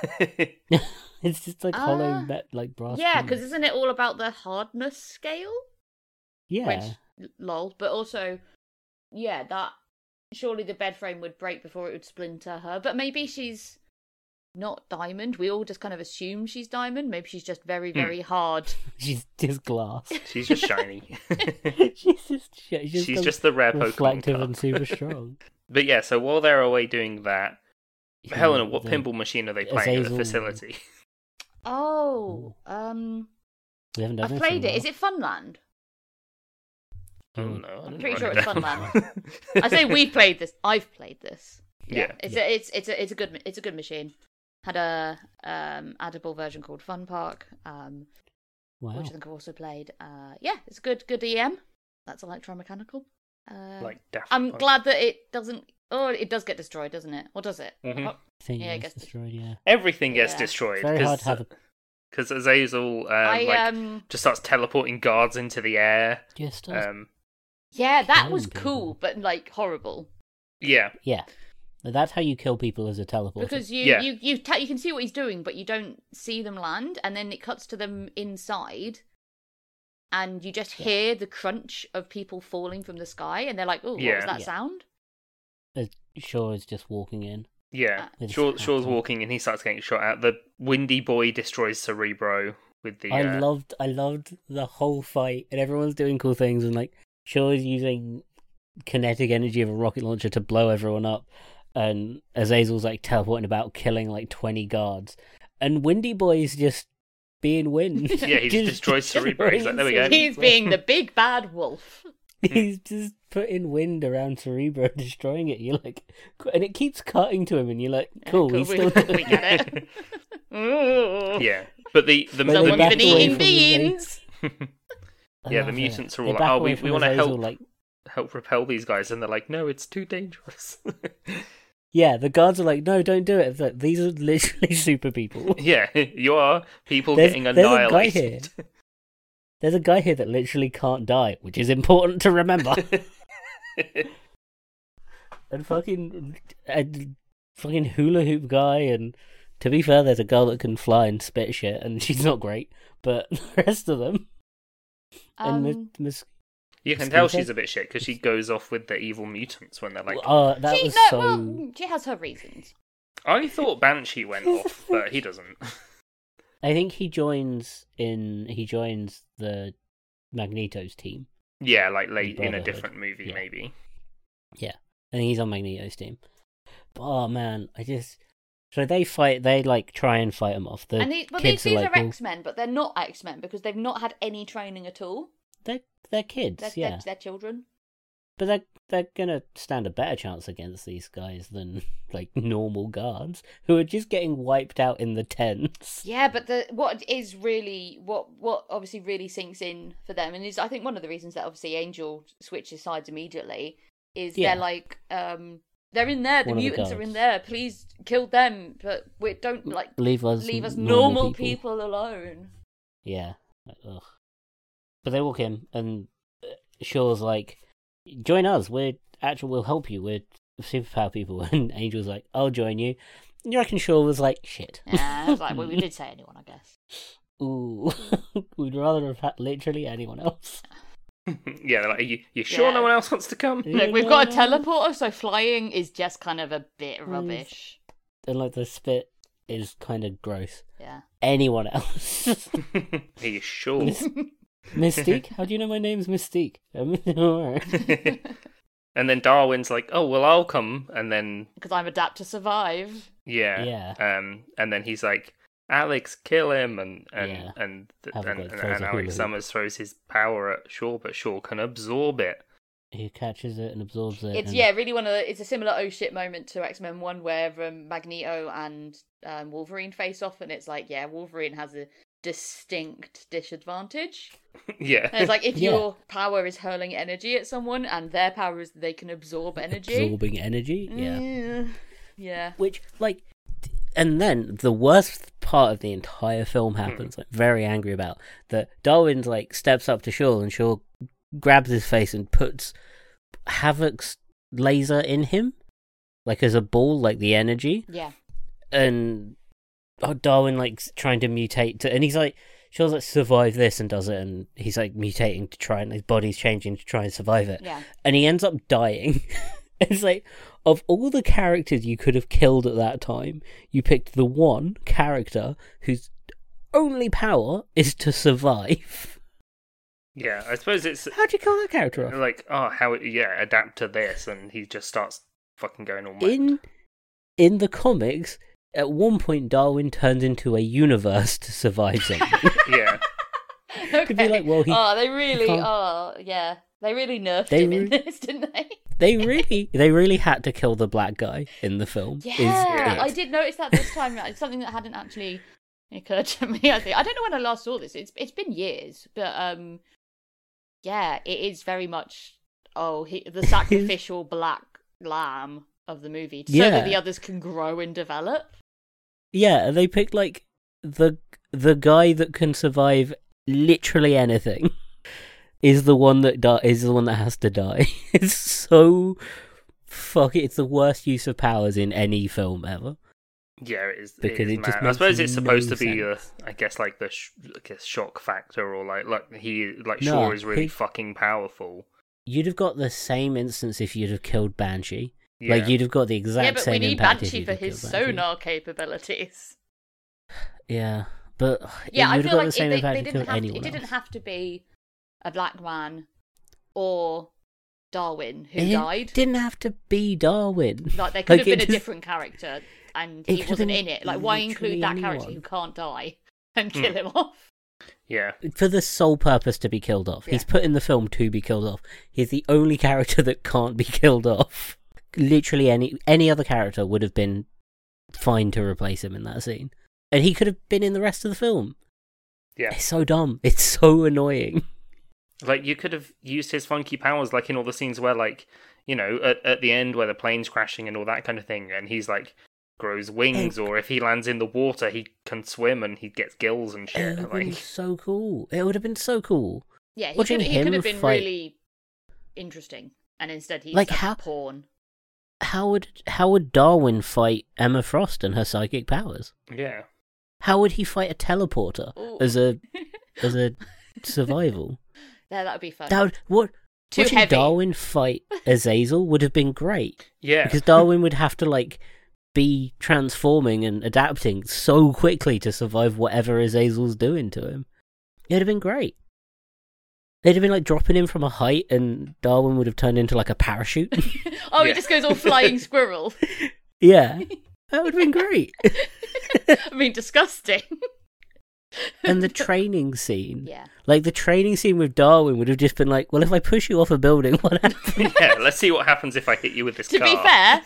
It's just like hollow Ah. like brass. Yeah, tube. because isn't it all about the hardness scale? yeah, Which, lol, but also, yeah, that surely the bed frame would break before it would splinter her. But maybe she's not diamond. We all just kind of assume she's diamond. Maybe she's just very, very hard. she's just glass. She's just shiny. she's She's just the rare Pokemon reflective card. and super strong. But yeah, so while they're away doing that, Helena, what The- pinball machine are they playing at the Azazel- facility? Oh, We haven't done I've this played in a it. Is while. it Funland? Oh Mm. no, I I'm didn't pretty write sure it it's down. Funland. I say we've played this. I've played this. Yeah. It's a good machine. Had a addable version called Fun Park, Wow. which I think I've also played. Yeah, it's good EM. That's electromechanical. Like Daft I'm Punk. glad that it doesn't. Oh, it does get destroyed, doesn't it? Or does it? Mhm. Oh, I think Yeah, I it guess gets destroyed. Yeah, Everything gets Yeah. destroyed it's very hard to have a because Azazel I just starts teleporting guards into the air. just. yeah, that was killing cool, people. but like horrible Yeah, Yeah, that's how you kill people as a teleporter. because you Yeah. you can see what he's doing, but you don't see them land, and then it cuts to them inside. And you just Yeah. hear the crunch of people falling from the sky, and they're like, "Oh, what Yeah. was that Yeah. sound?" Shaw is just walking in. yeah. With his Shaw's hat on. walking and he starts getting shot at. The Windy Boy destroys Cerebro with the. I loved the whole fight, and everyone's doing cool things, and like Shaw is using kinetic energy of a rocket launcher to blow everyone up, and Azazel's like teleporting about, killing like 20 guards, and Windy Boy's just being wind. Yeah, he just destroys Cerebro. He's like, there we go. He's being the big bad wolf. He's just putting wind around Cerebro, destroying it. You're like, and it keeps cutting to him, and you're like, cool, he's we, still doing we get it. Ooh. Yeah, but the When they Someone's back been away eating from the beans. I Yeah, the love it. mutants are They all like, back "Oh, away we from wanna Azazel, help." Like, help repel these guys, and they're like, no, it's too dangerous. yeah, the guards are like, no, don't do it. It's like, these are literally super people. Yeah, you are people There's- getting there's a guy annihilated. There's a guy here that literally can't die, which is important to remember. and fucking hula hoop guy, and to be fair, there's a girl that can fly and spit shit, and she's not great. But the rest of them, and Miss, You can Excuse tell me? she's a bit shit because she goes off with the evil mutants when they're like. that she, was no, so. well, she has her reasons. I thought Banshee went off, but he doesn't. I think he joins the Magneto's team. Yeah, like late in a Brotherhood. different movie, Yeah. maybe. I think he's on Magneto's team. But, oh man, so they fight. They like try and fight him off. The And these kids are are like, well, X-Men, but they're not X-Men because they've not had any training at all. they're kids, yeah. They're children. But they're gonna stand a better chance against these guys than like normal guards who are just getting wiped out in the tents. Yeah, but what obviously really sinks in for them, and is I think one of the reasons that obviously Angel switches sides immediately is Yeah. they're like they're in there. The One of the mutants are in guards. there. Please kill them, but we don't leave us normal people alone. Yeah. Ugh. But they walk in, and Shaw's like, join us, we'll help you, we're superpower people. And Angel's like, I'll join you. And you reckon Shaw was like, shit. Yeah, I was like, well, we did say anyone, I guess. Ooh. We'd rather have had literally anyone else. Yeah, they're like, you sure no one else wants to come? Look, we've got a teleporter, so flying is just kind of a bit rubbish. And like the spit is kind of gross. Yeah. Anyone else? Are you sure? Mystique? How do you know my name's Mystique? Alright. And then Darwin's like, oh, well, I'll come. And then, Because I'm adapt to survive. yeah. And then he's like, Alex, kill him. And Haven't got throws a hula Alex hoop. Summers throws his power at Shaw, but Shaw can absorb it. He catches it and absorbs it. It's and... really it's a similar oh shit moment to X-Men 1 where Magneto and Wolverine face off, and it's like, yeah, Wolverine has a distinct disadvantage. Yeah. And it's like, if Yeah. your power is hurling energy at someone and their power is they can absorb energy. Absorbing energy? Yeah. Yeah. Which, like, and then the worst part of the entire film happens, like, very angry about, that Darwin's, like, steps up to Shaw, and Shaw grabs his face and puts Havoc's laser in him, like, as a ball, like, the energy. Yeah. And Darwin, like, trying to mutate, and he's like, Shaw's like, survive this, and does it, and he's, like, mutating to try, and his body's changing to try and survive it. Yeah. And he ends up dying. It's like, of all the characters you could have killed at that time, you picked the one character whose only power is to survive. Yeah, I suppose it's How'd you kill that character off? like, adapt to this, and he just starts fucking going all mad. In the comics, at one point Darwin turns into a universe to survive something. Yeah. Okay. Could be like, well, they really can't- yeah. They really nerfed They him in re- this, didn't they? They really had to kill the black guy in the film. Yeah, is I it. did notice that this time. It's something that hadn't actually occurred to me. I think I don't know when I last saw this. It's been years, but yeah, it is very much the sacrificial black lamb of the movie, so that the others can grow and develop. Yeah, they picked like the guy that can survive literally anything is the one that has to die. It's so it's the worst use of powers in any film ever. Yeah, it is. Because it just mad. I suppose makes it's supposed no to be, sense. I guess, like the shock factor, or like No, Shaw is really fucking powerful. You'd have got the same instance if you'd have killed Banshee. Yeah. Like, you'd have got the exact Yeah, but same we need impact if Banshee you'd for have his killed Banshee. sonar capabilities. Yeah, but Yeah, I you'd have feel got like the same they impact if you didn't killed have anyone it didn't else. have to be a black man or Darwin who It died. didn't have to be Darwin. Like, there could have it been a just- different character, and It he could have wasn't been in it. Like, why include that literally character anyone. who can't die and kill him off? Yeah. For the sole purpose to be killed off. He's Yeah. put in the film to be killed off. He's the only character that can't be killed off. Literally any other character would have been fine to replace him in that scene. And he could have been in the rest of the film. Yeah. It's so dumb. It's so annoying. Like, you could have used his funky powers, like in all the scenes where, like, you know, at the end where the plane's crashing and all that kind of thing, and he's like grows wings, or if he lands in the water, he can swim and he gets gills and It shit. would have been Like, so cool. It would have been so cool. Yeah, he Watching could him have been fight- really interesting, and instead he's Like, like how- a pawn. How would Darwin fight Emma Frost and her psychic powers? yeah. How would he fight a teleporter Ooh. as a survival? Yeah, that would be fun. Too Watching heavy. Darwin fight Azazel would have been great. Yeah. Because Darwin would have to, like, be transforming and adapting so quickly to survive whatever Azazel's doing to him. It would have been great. They'd have been, like, dropping him from a height, and Darwin would have turned into, like, a parachute. Oh, he Yeah. just goes all flying squirrel. Yeah. That would have been great. I mean, disgusting. And the training scene. Yeah. Like, the training scene with Darwin would have just been like, well, if I push you off a building, what happens? Yeah, let's see what happens if I hit you with this To car. be fair,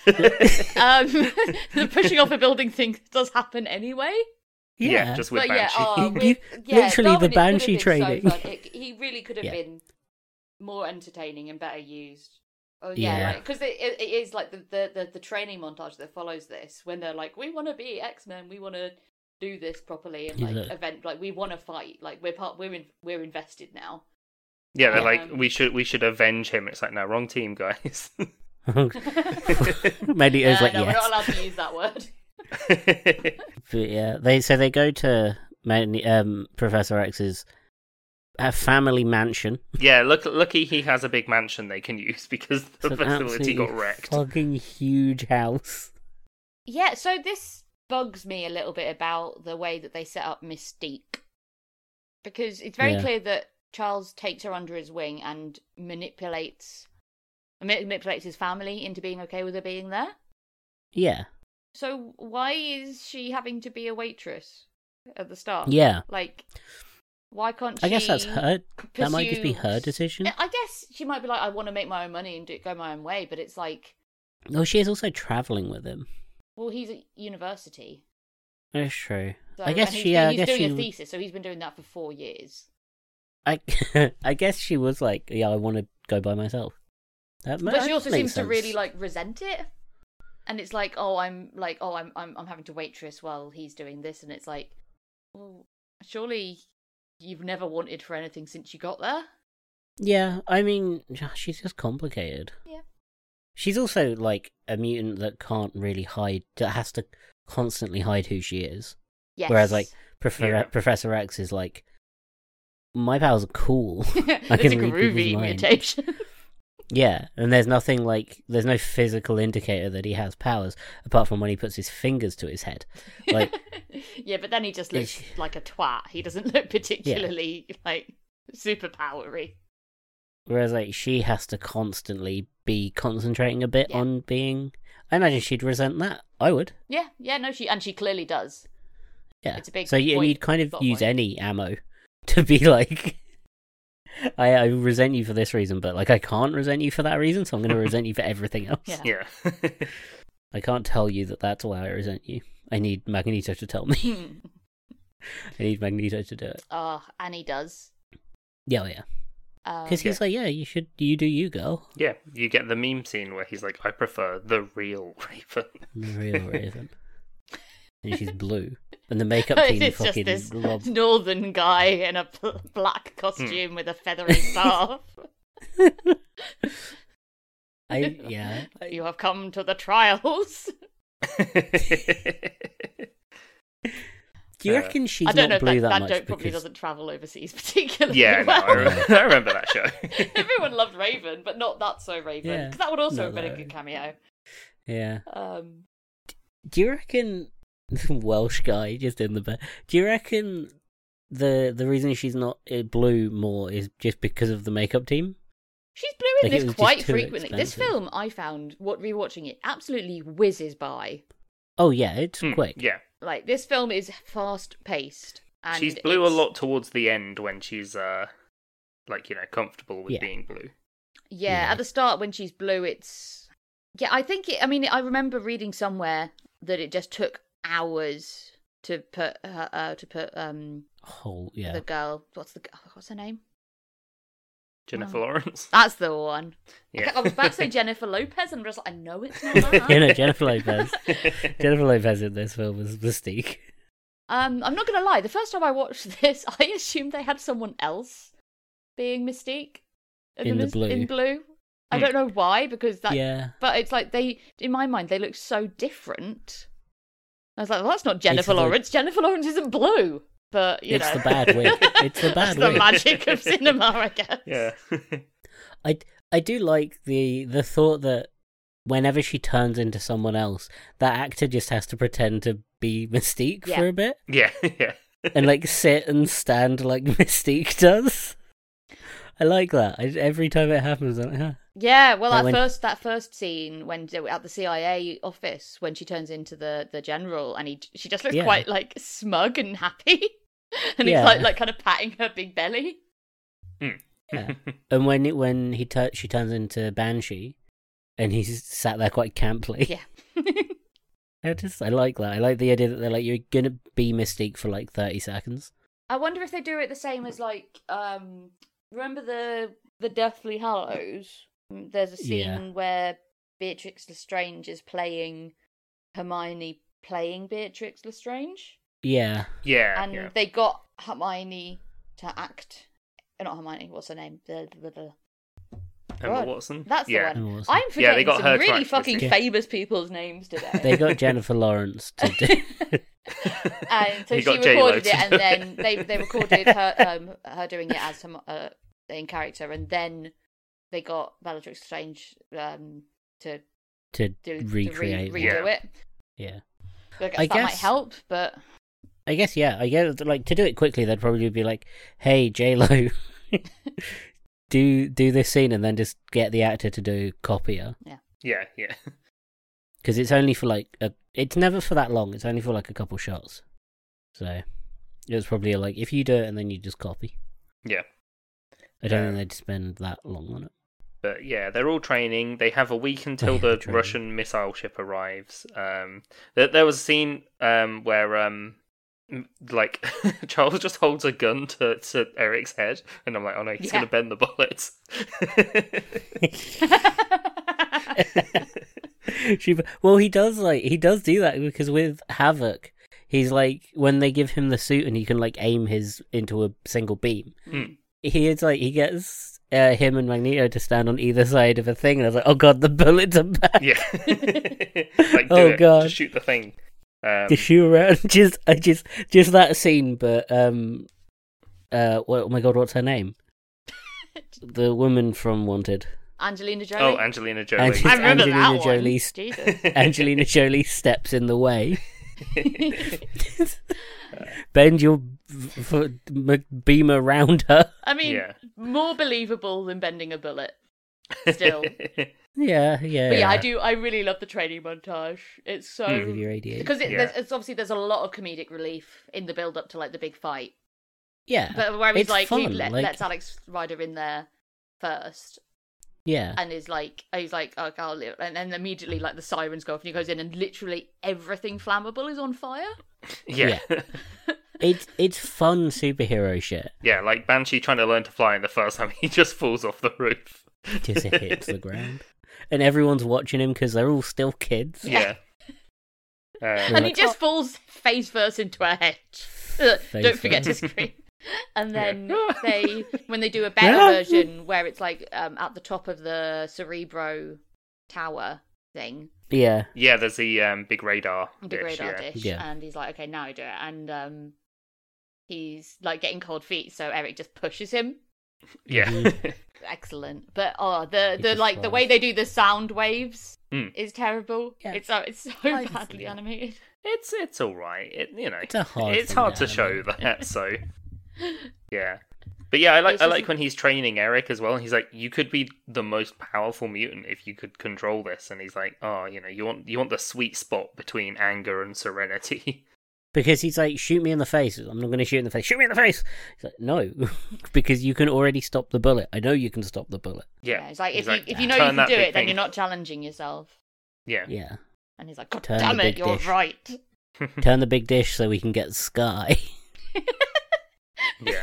the pushing off a building thing does happen anyway. Yeah, just with But yeah, Banshee. Literally, the Darwin, it could have Banshee been so training. fun. He really could have Yeah. been more entertaining and better used. Oh yeah, Yeah. right. Because it is like the training montage that follows this when they're like, we want to be X-Men, we want to do this properly and He's like like- event, like we want to fight, like we're invested now. Yeah, they're Um, like, we should avenge him. It's like, no, wrong team, guys. Maybe it was like no, we're yes. not allowed to use that word. But yeah, they go to Professor X's family mansion. Yeah, lucky he has a big mansion they can use because the It's an facility got absolutely wrecked. Fucking huge house. Yeah, so this bugs me a little bit about the way that they set up Mystique. Because it's very Yeah. clear that Charles takes her under his wing and manipulates his family into being okay with her being there. Yeah, So why is she having to be a waitress at the start? yeah. Like, why can't she... I guess that's her. That might just be pursue- her decision. I guess she might be like, I want to make my own money and go my own way, but it's like, Oh, she is also traveling with him. well, he's at university. That's true. So, I guess and she. I he's guess doing she. a thesis, so he's been doing that for 4 years. I I guess she was like, yeah, I want to go by myself. But she also makes seems to sense. really like resent it, and it's like, I'm having to waitress while he's doing this, and it's like, well, surely you've never wanted for anything since you got there. Yeah, I mean, she's just complicated. Yeah. She's also like a mutant that can't really hide. That has to constantly hide who she is. Yes. Whereas, like, Yeah. Professor X is like, my powers are cool. it's I a can read groovy people's mind. mutation. Yeah, and there's nothing like, there's no physical indicator that he has powers apart from when he puts his fingers to his head. Like, yeah, but then he just looks It's- like a twat. He doesn't look particularly like super powery. whereas like she has to constantly be concentrating a bit Yeah. on being. I imagine she'd resent that. I would. Yeah, no, she clearly does. Yeah. It's a big So point, you'd kind of plot use point. any ammo to be like, I resent you for this reason, but like I can't resent you for that reason, so I'm going to resent you for everything else. Yeah. Yeah. I can't tell you that that's why I resent you. I need Magneto to tell me. I need Magneto to do it. Oh, and he does. Yeah, yeah. Because he's like, yeah, you do you, girl. Yeah, you get the meme scene where he's like, I prefer the real Raven. The real Raven. And she's blue. And the makeup team it's just fucking this rob. northern guy in a black costume with a feathery staff. Yeah. You have come to the trials. Do you reckon she's I don't know not if blue that, that that much joke probably because doesn't travel overseas particularly Yeah, no, well. I remember that show. Everyone loved Raven, but not That So Raven. Yeah, 'Cause that would also not have been a that good cameo. yeah. Um, Do you reckon Welsh guy just in the bed? Do you reckon the reason she's not blue more is just because of the makeup team? she's blue in Like, it was this just quite too frequently. This expensive. film, I found, rewatching it, absolutely whizzes by. Oh yeah, it's Hmm, quick. Yeah. Like, this film is fast paced. And She's blue a it's- lot towards the end when she's, like, comfortable with Yeah. being blue. Yeah, Yeah. at the start when she's blue, it's I think I remember reading somewhere that it just took hours to put Whole yeah. the girl. What's her name? Jennifer Oh. Lawrence. That's the one. Yeah. I was about to say Jennifer Lopez, and I was like, I know it's not that. You know, Jennifer Lopez. Jennifer Lopez in this film was Mystique. I'm not gonna lie. The first time I watched this, I assumed they had someone else being Mystique In the blue. In blue, I Hmm. don't know why, because that. Yeah. But it's like in my mind, they look so different. I was like, well, that's not Jennifer the- Lawrence. Jennifer Lawrence isn't blue. But you It's know, the bad wig. It's the bad that's the wig. magic of cinema, I guess. Yeah. I do like the thought that whenever she turns into someone else, that actor just has to pretend to be Mystique Yeah. for a bit yeah, yeah. and like sit and stand like Mystique does. I like that. Every time it happens, I'm like, huh. Yeah, well, Like that first scene when at the CIA office when she turns into the general and she just looks Yeah. quite like smug and happy, and Yeah. he's like kind of patting her big belly. Yeah. And when she turns into Banshee, and he's sat there quite camply. Yeah. I like that. I like the idea that they're like, you're gonna be Mystique for like 30 seconds. I wonder if they do it the same as like remember the Deathly Hallows there's a scene Yeah. where Beatrix Lestrange is playing Hermione playing Beatrix Lestrange. Yeah. Yeah, And yeah. they got Hermione to act. Not Hermione, what's her name? Emma God, Watson. That's the yeah. one. Emma Watson. I'm Yeah, forgetting they got some her to really act fucking this. famous people's names today. They got Jennifer Lawrence to do. And so You she got J-Lo recorded to it, and do then it. they recorded her doing it as in character, and then they got Bellatrix Strange to to do recreate. redo Yeah. it. Yeah. So I guess I that might guess- help, but I guess, yeah. I guess, like, to do it quickly, they'd probably be like, hey, J-Lo, do this scene and then just get the actor to do copier. Yeah, yeah. Because it's only for, like, it's never for that long. It's only for, like, a couple shots. So, it was probably, like, if you do it and then you just copy. Yeah. I don't Um, think they'd spend that long on it. But yeah, they're all training. They have a week until yeah, the training. Russian missile ship arrives. There was a scene where like Charles just holds a gun to Eric's head, and I'm like, oh no, he's Yeah. gonna bend the bullets. He does do that because with Havoc, he's like, when they give him the suit and he can like aim his into a single beam, he gets him and Magneto to stand on either side of a thing, and I was like, oh god, the bullets are back. Yeah. Like, do Oh, it. God. Just shoot the thing. To shoot around, just that scene, but oh my god, what's her name? The woman from Wanted. Angelina Jolie. Oh, Angelina Jolie. Angelina- I remember Angelina that Jolie. one. Jesus. Angelina Jolie steps in the way. Bend your beam around her. I mean, Yeah. more believable than bending a bullet. Still. Yeah. But yeah, I really love the training montage. It's so With your ADHD. because Yeah. there's a lot of comedic relief in the build up to like the big fight. Yeah, But where he's it's like he fun, like- lets Alex Rider in there first, yeah. and he's like, oh, I'll live. And then immediately like the sirens go off, and he goes in, and literally everything flammable is on fire. Yeah. It's fun superhero shit. Yeah, like Banshee trying to learn to fly, and the first time he just falls off the roof. Just it hits the ground, and everyone's watching him because they're all still kids. Yeah. And like, he just falls face first into a hedge. Don't forget to scream. And then when they do a better version where it's like at the top of the Cerebro tower thing, Yeah. Yeah, there's the big radar big dish. radar Yeah. dish, Yeah. and he's like, okay, now I do it, and he's like getting cold feet, so Eric just pushes him. Yeah. Excellent, but the just like the flies. way they do the sound waves Mm. is terrible. Yeah. It's so I just- badly yeah. animated. It's all right. It's a hard. It's thing hard to show animate. that. So yeah. But yeah, I It's just- like when he's training Eric as well. And he's like, you could be the most powerful mutant if you could control this. And he's like, oh, you want the sweet spot between anger and serenity. Because he's like, shoot me in the face. I'm not going to shoot in the face. Shoot me in the face. He's like, no, because you can already stop the bullet. I know you can stop the bullet. Yeah. It's like He's if you know "Turn you can that do big it, then thing." you're not challenging yourself. Yeah. Yeah. And he's like, God Turn damn the it, big you're dish. right. Turn the big dish so we can get Sky. Yeah.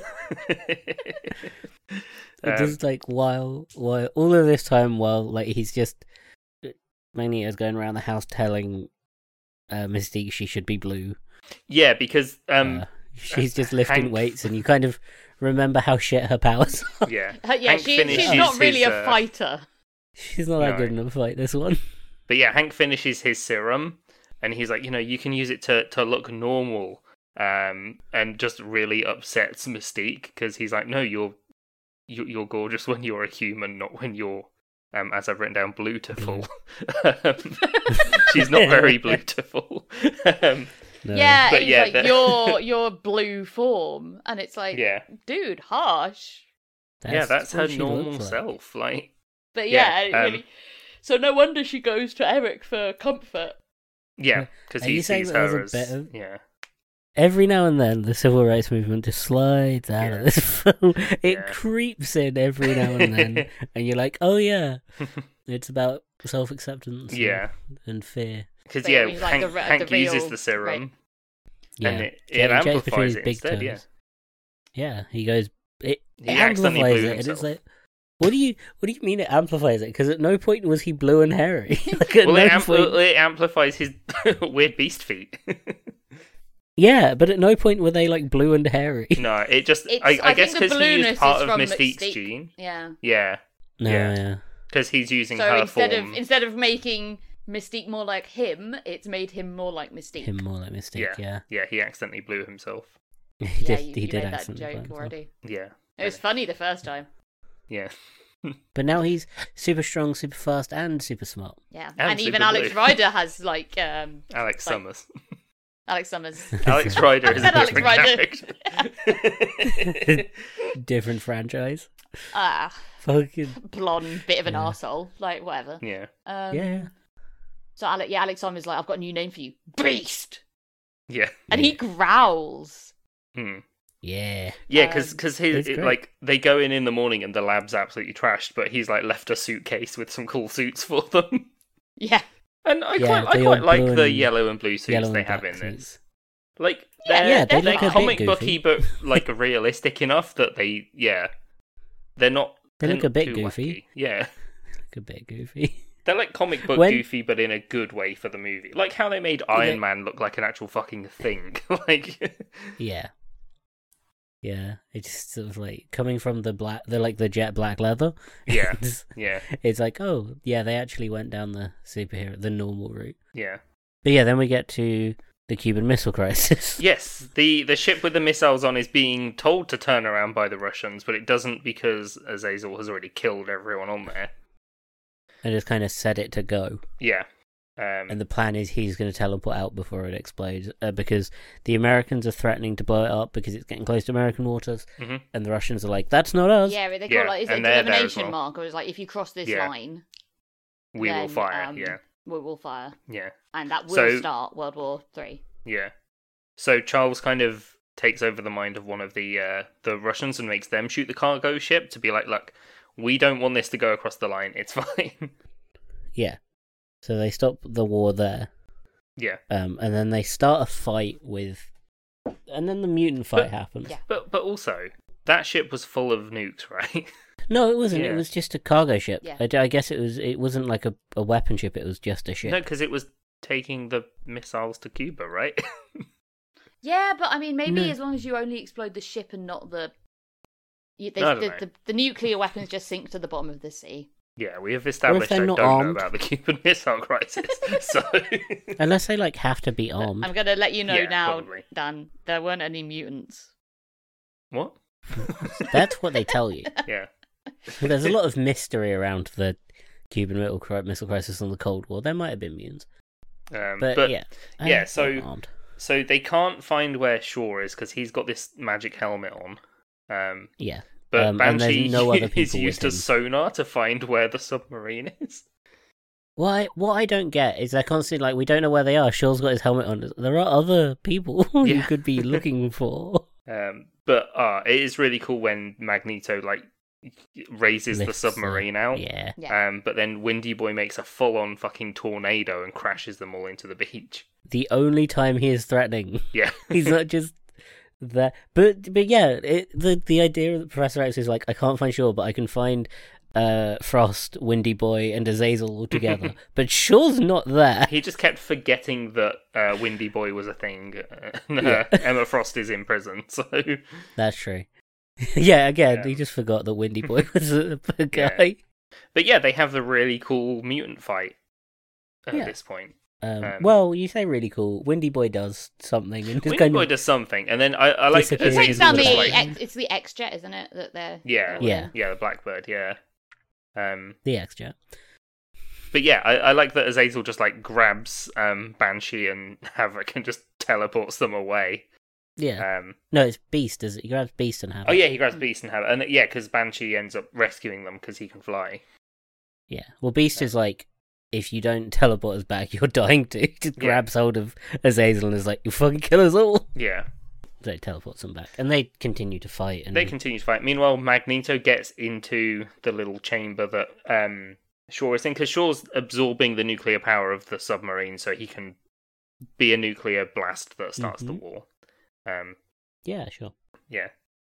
Just like while all of this time, while like he's just Magneto's going around the house telling Mystique she should be blue. Yeah, because She's just lifting Hank- weights, and you kind of remember how shit her powers are. yeah. Yeah, Hank she's finishes not really his, a fighter. She's not that No. good in a fight, this one. But yeah, Hank finishes his serum, and he's like, you can use it to look normal, and just really upsets Mystique because he's like, no, you're gorgeous when you're a human, not when you're, as I've written down, beautiful. She's not very beautiful. No. Yeah, But he's yeah, like, your blue form. And it's like, yeah, dude, harsh. that's her what she normal looks like. self. Like, But Yeah, yeah, it really... So no wonder she goes to Eric for comfort. yeah, because Are he you saying sees that there's her a as bit of- yeah. Every now and then, the civil rights movement just slides out of Yeah. this film. It Yeah. creeps in every now and then, and you're like, "Oh yeah, it's about self-acceptance, Yeah, and fear." because So yeah, he's like Hank the uses real- the serum, Yeah, and it James between amplifies his it big instead. Yeah, toes. Yeah, he goes. It He accidentally amplifies blew it, and it's himself. like, What do you mean it amplifies it? Because at no point was he blue and hairy. Like at Well, no it amplifies his weird beast feet. Yeah, but at no point were they like blue and hairy. No, it just. It's- I I guess think the because he blueness used part is of from Mystique's Mystique. gene. Yeah. Yeah, No, Yeah. yeah. because he's using So her instead form. instead of making Mystique more like him, it's made him more like Mystique. Him more like Mystique, yeah. Yeah, he accidentally blew himself. He Yeah, did, you he did made that accidentally joke blame himself. already. Yeah, It was funny the first time. yeah. But now he's super strong, super fast, and super smart. Yeah, And and even super Alex blue. Ryder has like Alex Like- Summers. Alex Summers. Alex Ryder is a Alex different Rider. character. Different franchise. Ah, Fucking blonde, bit of an Yeah. arsehole. Like whatever. Yeah, yeah. So Alex Summers like, I've got a new name for you, Beast, yeah. and he growls. Hmm. Yeah. Yeah, Um, because it's great. like they go in the morning and the lab's absolutely trashed, but he's like left a suitcase with some cool suits for them. Yeah, And I Yeah, quite the like old blue the and- yellow and blue suits yellow they and have in black this. suits. Like Yeah, Yeah, they they're look a bit comic goofy. booky, but like realistic enough that they're not. They they're look a not bit too goofy. wacky. Yeah, Look a bit goofy. they're like comic book When- goofy, but in a good way for the movie. Like how they made Iron Man look like an actual fucking thing. Like Yeah. Yeah. It's sort of like coming from the jet black leather. yeah, It's, yeah, it's like, oh, yeah, they actually went down the normal route. yeah. But yeah, then we get to the Cuban Missile Crisis. Yes, the ship with the missiles on is being told to turn around by the Russians, but it doesn't because Azazel has already killed everyone on there. And just kind of set it to go. Yeah. And the plan is he's going to teleport out before it explodes, because the Americans are threatening to blow it up because it's getting close to American waters, Mhm. and the Russians are like, "That's not us." yeah. They call Yeah, it like, is it a and they're there as elimination well. mark, or is like if you cross this Yeah. line, we will then, fire. Yeah, we will fire, yeah, and that will So- start World War III. yeah. So Charles kind of takes over the mind of one of the Russians and makes them shoot the cargo ship to be like, "Look, we don't want this to go across the line. It's fine." Yeah. So they stop the war there, Yeah, and then they start a fight and then the mutant fight happens. yeah. but also that ship was full of nukes, right? No, it wasn't. Yeah. It was just a cargo ship. Yeah. I guess it was. It wasn't like a weapon ship. It was just a ship. No, because it was taking the missiles to Cuba, right? Yeah, but I mean, maybe No. as long as you only explode the ship and not the. I don't know. The nuclear weapons just sink to the bottom of the sea. Yeah, we have established I they're don't not know armed. about the Cuban Missile Crisis, so Unless they like have to be armed. I'm gonna let you know Yeah, now, probably. Dan. There weren't any mutants. what? That's what they tell you. Yeah, There's a lot of mystery around the Cuban Missile Crisis and the Cold War. There might have been mutants, but yeah, yeah, they so- weren't armed. so they can't find where Shaw is because he's got this magic helmet on. Yeah, But and Banshee there's no other is people used with as him. sonar to find where the submarine is. What I don't get is they're constantly like, we don't know where they are. Shaw's got his helmet on. There are other people you Yeah. could be looking for. But it is really cool when Magneto like raises the Lifts submarine out. Yeah, Yeah. But then Windy Boy makes a full-on fucking tornado and crashes them all into the beach. the only time he is threatening. Yeah. He's not just there. But yeah, the idea that Professor X is like, I can't find Shaw, but I can find Frost, Windy Boy, and Azazel all together. But Shaw's not there. He just kept forgetting that Windy Boy was a thing. Yeah. Emma Frost is in prison, so That's true. Yeah, again, Yeah. he just forgot that Windy Boy was a guy. But yeah, they have the really cool mutant fight at Yeah. this point. Well, you say really cool. Windy Boy does something, and just Windy kind Boy of does something, and then I like disappears It It takes is down the the Blackbird. it's the X jet, isn't it? That they're Yeah, Yeah. the Blackbird, yeah. the X-Jet. But yeah, I like that Azazel just like grabs Banshee and Havoc and just teleports them away. Yeah. Um, No, it's Beast. Is it? He grabs Beast and Havoc. oh yeah, he grabs Beast and Havoc, and yeah, because Banshee ends up rescuing them because he can fly. Yeah. Well, Beast is like, if you don't teleport us back, you're dying to. He just Yeah. grabs hold of Azazel and is like, you fucking kill us all. Yeah, So it teleports them back, and they continue to fight. And they continue to fight. Meanwhile, Magneto gets into the little chamber that Shaw is in, because Shaw's absorbing the nuclear power of the submarine, so he can be a nuclear blast that starts the Mhm. war. Yeah, sure. Yeah.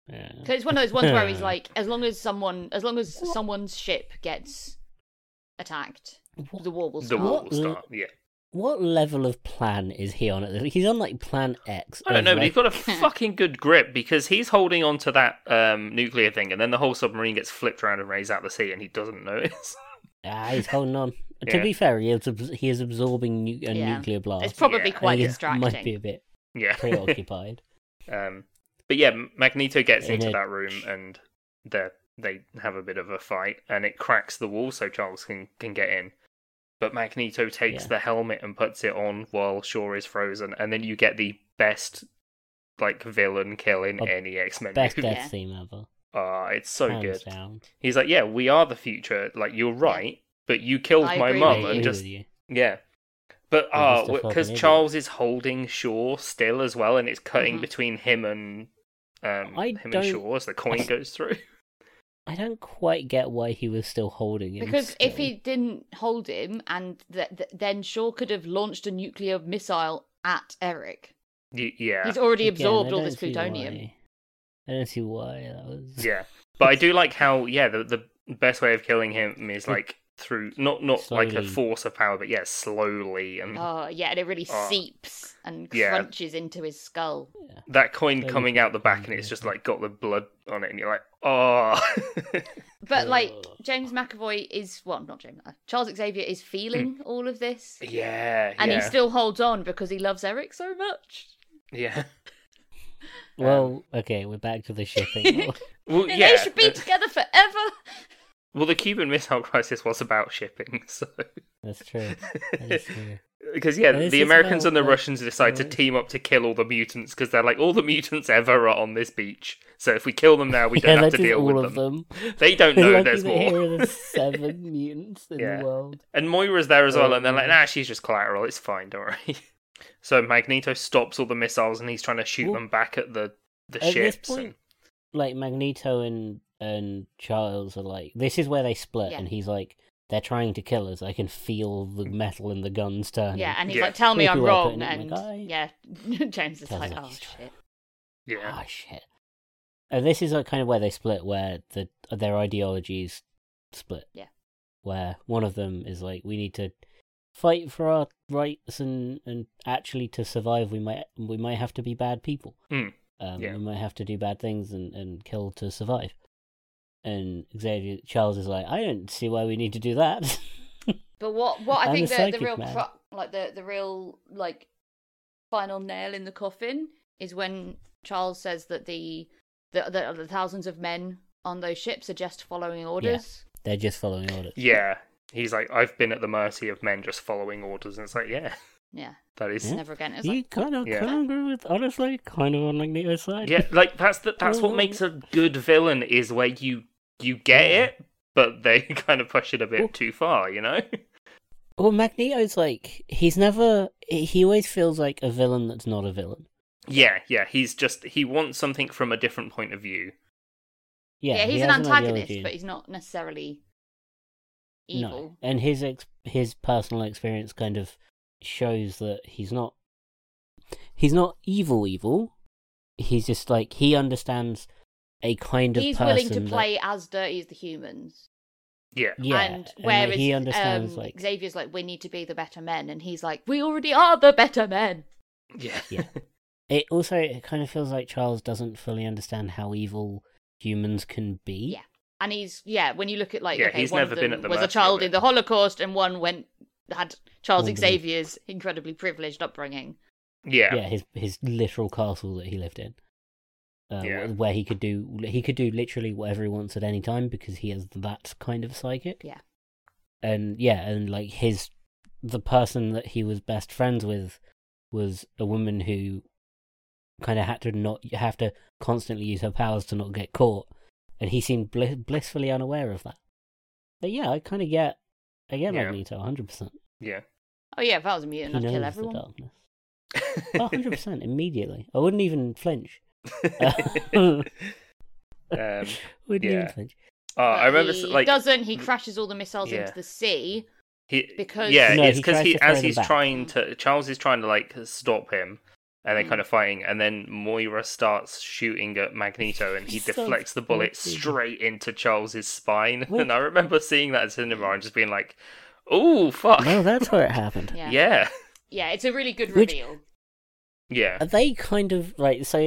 Yeah. Because it's one of those ones where he's like, as long as someone's ship gets attacked, the war will The start. war will start. Yeah. What level of plan is he on? He's on like plan X. I don't know, of, but he's got a fucking good grip because he's holding on to that nuclear thing, and then the whole submarine gets flipped around and raised out the sea, and he doesn't notice. He's holding on. To Yeah. be fair, he is absorbing a Yeah. nuclear blast. It's probably Yeah. quite He distracting. might be a bit Yeah. preoccupied. But yeah, Magneto gets In into a- that room, and they have a bit of a fight, and it cracks the wall so Charles can get in. But Magneto takes Yeah. the helmet and puts it on while Shaw is frozen, and then you get the best villain kill in Oh, any X-Men Best movie. death Yeah. theme ever. It's so Hands good. down. He's like, yeah, we are the future. Like, you're right, but you killed I my agree mum, with I and agree just with you. yeah. But You're just a because fucking idiot. Charles is holding Shaw still as well, and it's cutting Mhm. between him and him and Shaw as the coin goes through. I don't quite get why he was still holding him. Because if still. he didn't hold him, and then Shaw could have launched a nuclear missile at Eric. Yeah, He's already Again, absorbed I all don't this see plutonium. why. I don't see why that was. yeah. But I do like how the best way of killing him is like through not like a Slowly. force of power, but yeah, slowly and Oh, yeah, and it really Oh. seeps and Yeah. crunches into his skull. that coin Slowly coming out the back, and crunching, it's just yeah. like got the blood on it, and you're like, oh. But, like, Ugh. James McAvoy is... Well, not James. Charles Xavier is feeling all of this. yeah, And yeah, he still holds on because he loves Eric so much. yeah. Well, okay, we're back to the shipping. Well, And yeah. they should be together forever. Well, the Cuban Missile Crisis was about shipping, so That's true. That is true. because yeah, This the is Americans about, and the like, Russians decide to team up to kill all the mutants because they're like, all the mutants ever are on this beach. So if we kill them now, we Yeah, don't have that to is deal all with of them. them. They don't know Lucky there's that here more. are the 7 mutants in Yeah. the world. And Moira's there as well, and they're like, Um, nah, she's just collateral. It's fine, don't worry. So Magneto stops all the missiles, and he's trying to shoot Well, them back at the At this ships. point, like Magneto and Charles are like, this is where they split, Yeah. and he's like, they're trying to kill us. I can feel the metal in the guns turning. Yeah, and he's Yeah. like, tell me Pretty I'm well wrong. putting it in And my guy. yeah, James is Tells like, us oh, he's trying. shit. Yeah, Oh shit. And this is like kind of where they split, where their ideologies split. Yeah. Where one of them is like, we need to fight for our rights, and actually to survive, we might have to be bad people. Mm. Yeah. We might have to do bad things and kill to survive. And Charles is like, I don't see why we need to do that. But what I I'm think a the psychic real man. the real like final nail in the coffin is when Charles says that the thousands of men on those ships are just following orders. They're just following orders. yeah. He's like, I've been at the mercy of men just following orders, and it's like, yeah, Yeah, that is. Yeah. never again. It's You like, kind of Yeah. agree with, honestly, kind of on Magneto's side. Yeah, like that's what makes a good villain is where you get it, but they kind of push it a bit Well- too far, you know? Well, Magneto's like, he always feels like a villain that's not a villain. Yeah. He wants something from a different point of view. Yeah, yeah, he he's an has antagonist, ideology. but he's not necessarily No. evil. And his personal experience kind of shows that he's not evil. He's just like, he understands a kind of He's person willing to that- play as dirty as the humans. Yeah. Yeah, And like, whereas he understands like Xavier's like, we need to be the better men, and he's like, we already are the better men. Yeah. Yeah. it kind of feels like Charles doesn't fully understand how evil humans can be. Yeah. And when you look at like, Yeah, okay, he's one never of been them at the was a mercy child of it. in the Holocaust, and one had Charles Wonderful. Xavier's incredibly privileged upbringing. Yeah. His literal castle that he lived in, Yeah. where he could do literally whatever he wants at any time because he is that kind of psychic. Yeah. And like the person that he was best friends with was a woman who kind of had to not have to constantly use her powers to not get caught, and he seemed blissfully unaware of that. But yeah, I kind of get Magneto 100%. Yeah. Oh yeah, if I was a mutant, He I'd knows kill the everyone. darkness. 100% immediately. I wouldn't even flinch. Wouldn't Um, even yeah. flinch. I remember he like doesn't. He crashes all the missiles Yeah. into the sea. he because- yeah, No, it's he because tries to throw as them he's back. trying to Charles is trying to like stop him, and they're kind of fighting, and then Moira starts shooting at Magneto, and he So deflects the bullet funny. straight into Charles's spine. What? And I remember seeing that at cinema and just being like, "Oh fuck!" No, that's where it happened. Yeah. Yeah, Yeah, it's a really good Which- reveal. yeah, Are they kind of like so?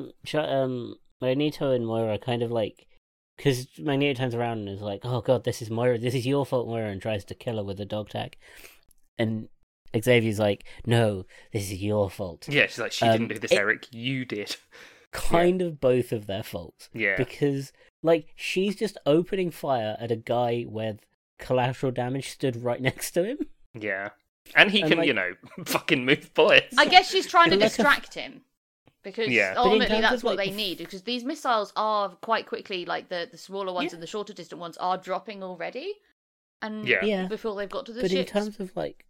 Magneto and Moira are kind of like because Magneto turns around and is like, "Oh God, this is Moira. This is your fault, Moira," and tries to kill her with a dog tag, and Xavier's like, "No, this is your fault." yeah. She's like, "She didn't do this, it- Eric. You did." Kind of both of their faults. Yeah, Because like she's just opening fire at a guy with collateral damage stood right next to him. yeah. And he And, can, like- fucking move bullets. I guess she's trying to Like a- distract him. Because Yeah. But in ultimately terms that's of, what like, they need. Because these missiles are quite quickly, like the smaller ones Yeah. and the shorter distant ones are dropping already. And Yeah. Yeah. before they've got to the But ships. in terms of like,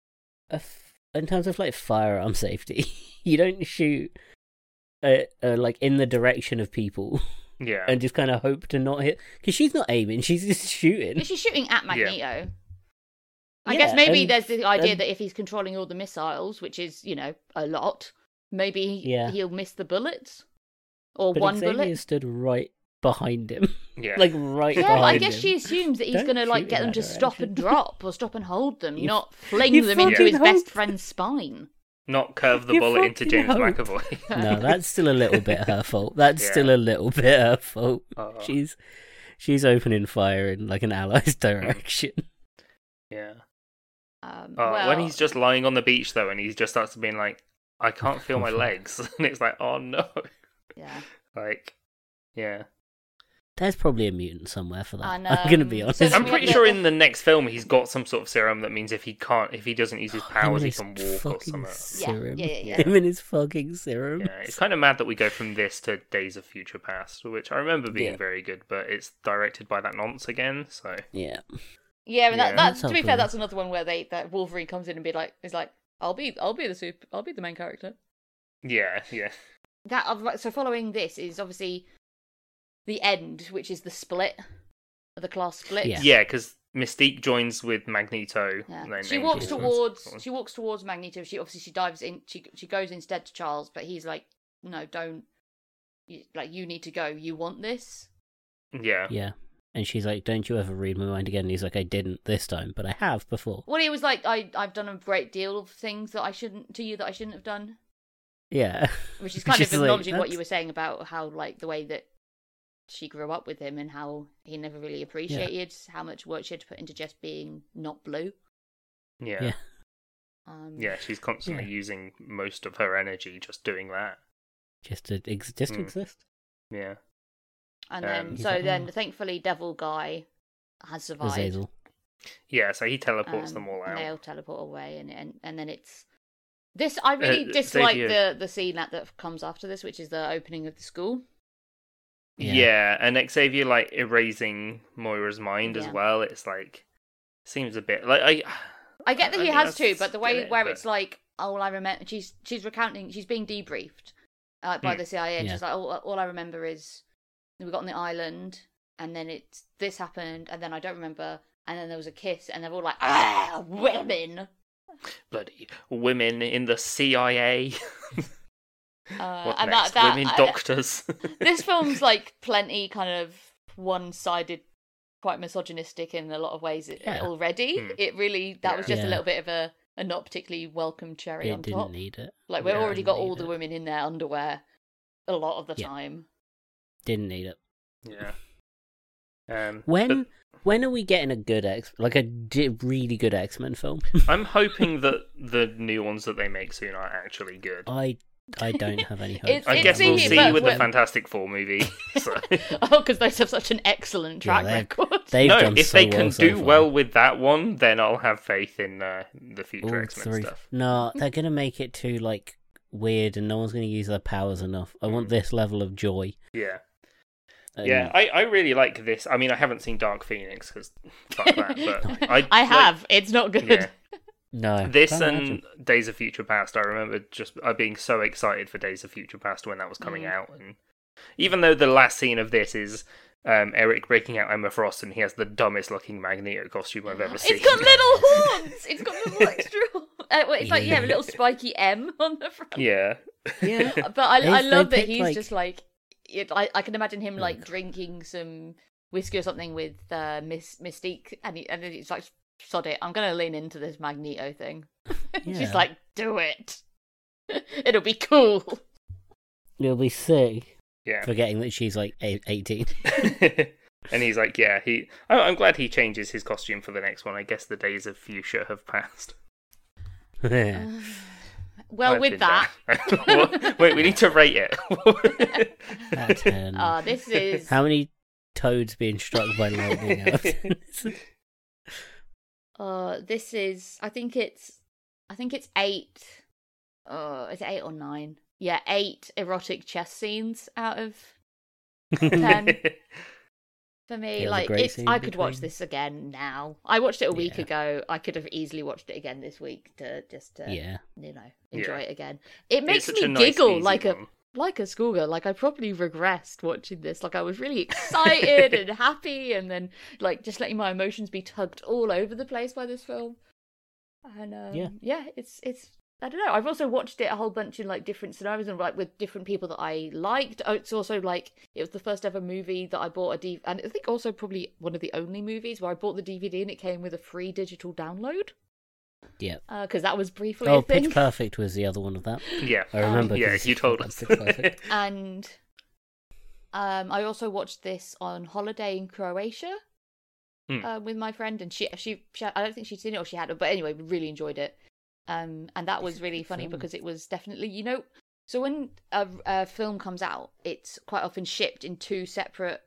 in terms of like firearm safety, you don't shoot like in the direction of people Yeah, and just kind of hope to not hit because she's not aiming; she's just shooting. She's shooting at Magneto. I Yeah, guess maybe and- there's the idea and- that if he's controlling all the missiles, which is, a lot, maybe Yeah. he'll miss the bullets. Or But one Xavier bullet. stood right behind him, yeah. like right Yeah, behind but I guess him. she assumes that he's Don't going to shoot get in them to that stop and direction. drop or stop and hold them, You- not fling you them into fucking his best hope. friend's spine. Not curve the You bullet into fucking James hope. McAvoy. No, that's still a little bit her fault. That's Yeah. still a little bit her fault. Oh. She's opening fire in like an ally's direction. Yeah. Well, When he's just lying on the beach though, and he just starts being like, "I can't feel my legs," and it's like, "Oh no!" yeah. Like, yeah. There's probably a mutant somewhere for that. And, I'm gonna be so honest. then I'm we pretty have sure the- in the next film he's got some sort of serum that means if he doesn't use his powers, he can walk or fucking something. serum. Yeah. Him and his fucking serum. Yeah, it's kind of mad that we go from this to Days of Future Past, which I remember being Yeah. very good, but it's directed by that nonce again, so Yeah. Yeah, and Yeah. that's to be That's fair, helpful. that's another one where that Wolverine comes in and is like, I'll be the main character. yeah. So following this is obviously the end, which is the split, the class split. Yeah. Yeah, because Mystique joins with Magneto. Yeah. and then She Angel walks joins. towards Magneto. She dives in. She goes instead to Charles, but he's like, no, don't. You need to go. You want this? Yeah. Yeah. And she's like, "Don't you ever read my mind again?" And he's like, "I didn't this time, but I have before." Well, he was like, I've done a great deal of things that I shouldn't have done. Yeah. Which is kind She's of like, acknowledging what "That's-" you were saying about how, like, the way that she grew up with him and how he never really appreciated how much work she had to put into just being not blue. Yeah. Yeah. Yeah, she's constantly Yeah. using most of her energy just doing that. Just to Hmm. exist. Yeah. And then, He's so like, then, "Oh." thankfully, Devil Guy has survived. Azazel. Yeah, so he teleports them all And they all out. teleport away, and then it's this. I really dislike Xavier- the scene that comes after this, which is the opening of the school. Yeah. and Xavier like erasing Moira's mind as Yeah. well. It's like seems a bit like I get that I he mean, has to, that's but the way get it, where but- it's like, all I remember, she's recounting, she's being debriefed by Hmm. the CIA, and Yeah. she's like, all I remember is we got on the island, and then this happened, and then I don't remember, and then there was a kiss, and they're all like, women. bloody women in the CIA. What And next? that Women doctors. This film's like plenty kind of one-sided, quite misogynistic in a lot of ways Yeah. already. Hmm. It really, that was Yeah. just a little bit of a not particularly welcome cherry It on didn't top. need it. Like, we've Yeah. already got Didn't all need the it. women in their underwear a lot of the Yeah. time. Didn't need it. yeah. When are we getting a good really good X-Men film? I'm hoping that the new ones that they make soon are actually good. I don't have any hope. It's- I it's guess we'll the- see but with the when- Fantastic Four movie. So. Oh, because those have such an excellent track Yeah, record. They've No, done if so they well can so do far. well with that one, then I'll have faith in the future All X-Men three. stuff. No, they're gonna make it too weird, and no one's gonna use their powers enough. I want this level of joy. Yeah. And Yeah, I really like this. I mean, I haven't seen Dark Phoenix because fuck that. But I have. It's not good. Yeah. no, This can't and imagine. Days of Future Past, I remember just being so excited for Days of Future Past when that was coming out, and even though the last scene of this is Eric breaking out Emma Frost, and he has the dumbest looking Magneto costume I've ever seen. It's got little horns. It's got little extra. It's like a little spiky M on the front. Yeah, Yeah. But I They love that picked, he's like- just like, I can imagine him like Ugh. drinking some whiskey or something with Mystique, and then he's like, sod it, I'm gonna lean into this Magneto thing. Yeah. She's like, do it. It'll be cool. You'll be sick, Yeah. forgetting that she's like 18. And he's like, yeah, I'm glad he changes his costume for the next one. I guess the days of fuchsia have passed. Yeah. Well, I've with been that, there. What? Wait, we need to rate it. Out of 10. this is How many toads being struck by lightning out of 10? this is. I think it's 8. Is it 8 or 9? Yeah, 8 erotic chess scenes out of 10. For me, Yeah, the like great it's, scene I could watch between- this again now. I watched it a week Yeah. ago. I could have easily watched it again this week to Yeah. enjoy Yeah. it again. It makes It's such me a nice, giggle easy like one. a schoolgirl. Like I probably regressed watching this. Like I was really excited and happy, and then like just letting my emotions be tugged all over the place by this film. And it's I don't know. I've also watched it a whole bunch in like different scenarios and like with different people that I liked. Oh, it's also like it was the first ever movie that I bought a DVD, and I think also probably one of the only movies where I bought the DVD and it came with a free digital download. Yeah. Because that was briefly Oh, a thing. Pitch Perfect was the other one of that. Yeah. I remember. Yeah, 'cause you it's told called us. Pitch Perfect. And I also watched this on holiday in Croatia with my friend, and she I don't think she'd seen it or she had it, but anyway, we really enjoyed it. And that was really funny film. because it was definitely, so when a film comes out, it's quite often shipped in 2 separate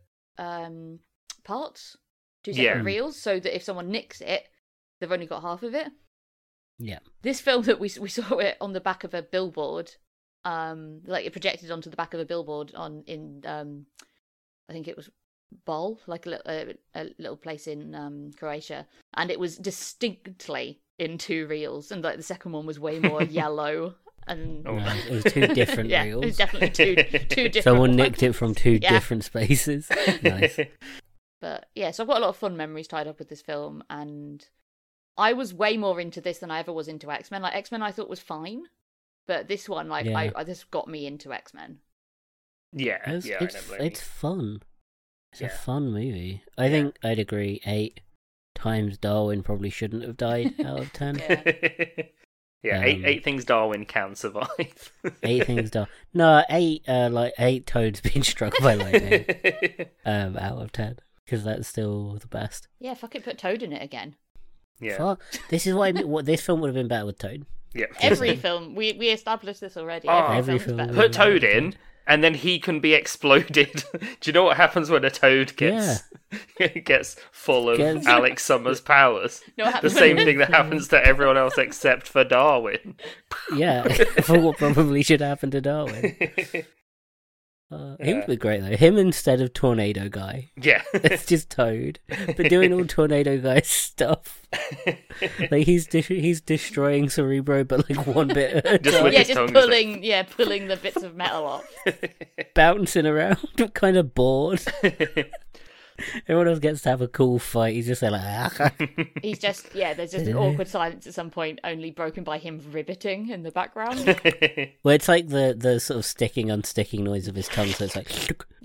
parts, 2 separate Yeah. reels, so that if someone nicks it, they've only got half of it. Yeah. This film that we saw it on the back of a billboard, like it projected onto the back of a billboard in I think it was Bol, like a little place in Croatia, and it was distinctly in 2 reels, and like the second one was way more yellow. And Oh, No, it was 2 different yeah, reels. it was definitely two different. Someone ones. nicked it from 2 Yeah. different spaces. Nice. But yeah, so I've got a lot of fun memories tied up with this film, and I was way more into this than I ever was into X-Men. Like X-Men, I thought was fine, but this one, like, Yeah. this got me into X-Men. Yeah, It's, yeah, I it's, don't blame it's fun. It's a Yeah. fun movie. I think I'd agree. 8 times Darwin probably shouldn't have died out of 10. Yeah. Yeah, eight things Darwin can survive. 8 things Darwin. No, 8 8 toads being struck by lightning out of 10, because that's still the best. Yeah, fuck it, put Toad in it again. Yeah, Fuck. This is why what this film would have been better with Toad. yeah. Every film, we established this already. Oh, Every every film's film better. we- Put Toad in, and then he can be exploded. Do you know what happens when a toad gets full of Gets- Alex Summers' powers? No, what The happens same when- thing that happens to everyone else except for Darwin. Yeah, for what probably should happen to Darwin. He would be great though. Him instead of Tornado Guy. Yeah. It's just Toad, but doing all Tornado Guy stuff. Like he's destroying Cerebro, but like one bit at a Just time, with yeah, his just tongue, pulling the bits of metal off. bouncing around, kind of bored. Everyone else gets to have a cool fight. He's just there like, He's just there's just an awkward silence at some point, only broken by him ribbiting in the background. well, it's like the sort of unsticking noise of his tongue. So it's like,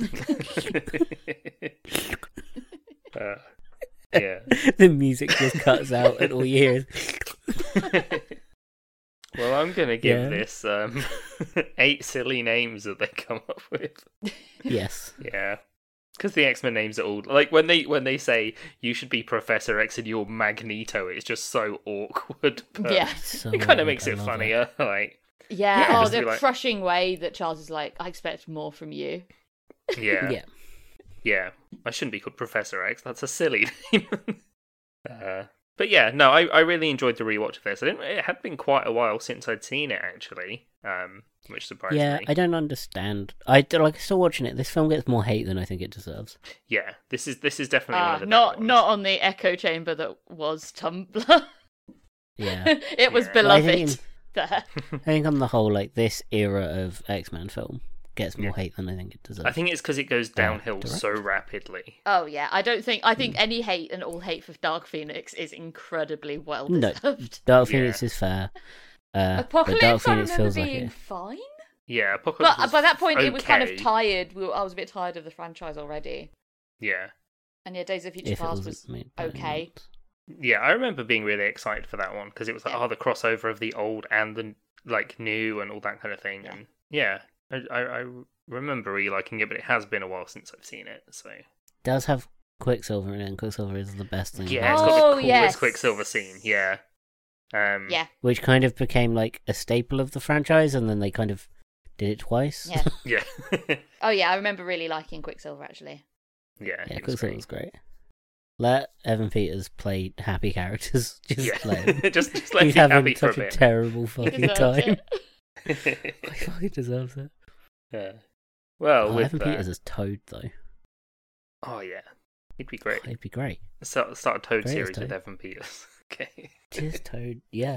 Yeah. the music just cuts out, and all you hear is. Well, I'm gonna give Yeah. this 8 silly names that they come up with. Yes. Yeah, because the X-Men names are all like when they say you should be Professor X and you're Magneto, it's just so awkward. But Yeah. So it kind of awkward, makes I it love funnier. Like, Yeah, Yeah, oh, just the be like- crushing way that Charles is like, I expect more from you. yeah, Yeah. yeah. I shouldn't be called Professor X. That's a silly name. But yeah, no, I really enjoyed the rewatch of this. It had been quite a while since I'd seen it actually, which surprised Yeah, me. I don't understand. Still watching it. This film gets more hate than I think it deserves. Yeah, this is definitely one of the Not better ones. not on the echo chamber that was Tumblr. Yeah, It was Yeah. But I beloved think there. I think on the whole, like this era of X-Men film gets more Yeah. hate than I think it deserves. I think it's because it goes downhill direct. so rapidly. Oh yeah, I Hmm. think any hate and all hate for Dark Phoenix is incredibly well No. deserved. Dark Yeah. Phoenix is fair. But Apocalypse, Dark I Phoenix remember feels like being it. fine. Yeah, Apocalypse. But by that point, it was kind of okay. tired. I was a bit tired of the franchise already. Yeah. And yeah, Days of Future If it Past wasn't was made by okay. anyone. Yeah, I remember being really excited for that one because it was like, Yeah. the crossover of the old and the like new and all that kind of thing. Yeah. And yeah, I remember really liking it, but it has been a while since I've seen it. So Does have Quicksilver in it, and Quicksilver is the best thing. yeah, it's about got it. the Oh, coolest yes. Quicksilver scene. Yeah. Yeah. Which kind of became like a staple of the franchise, and then they kind of did it twice. Yeah. Yeah. Oh yeah, I remember really liking Quicksilver actually. Yeah. Yeah, it was Quicksilver was great. Let Evan Peters play happy characters. Just Yeah. let him. just let He's me happy having for a such a bit. terrible He fucking deserves time. it. He fucking deserves it. Yeah. Well, Oh, with Evan that, Peters as Toad, though. oh yeah, he'd be great. He'd be great. Start a Toad Great as series with Toad. Evan Peters. Okay. Just Toad, yeah,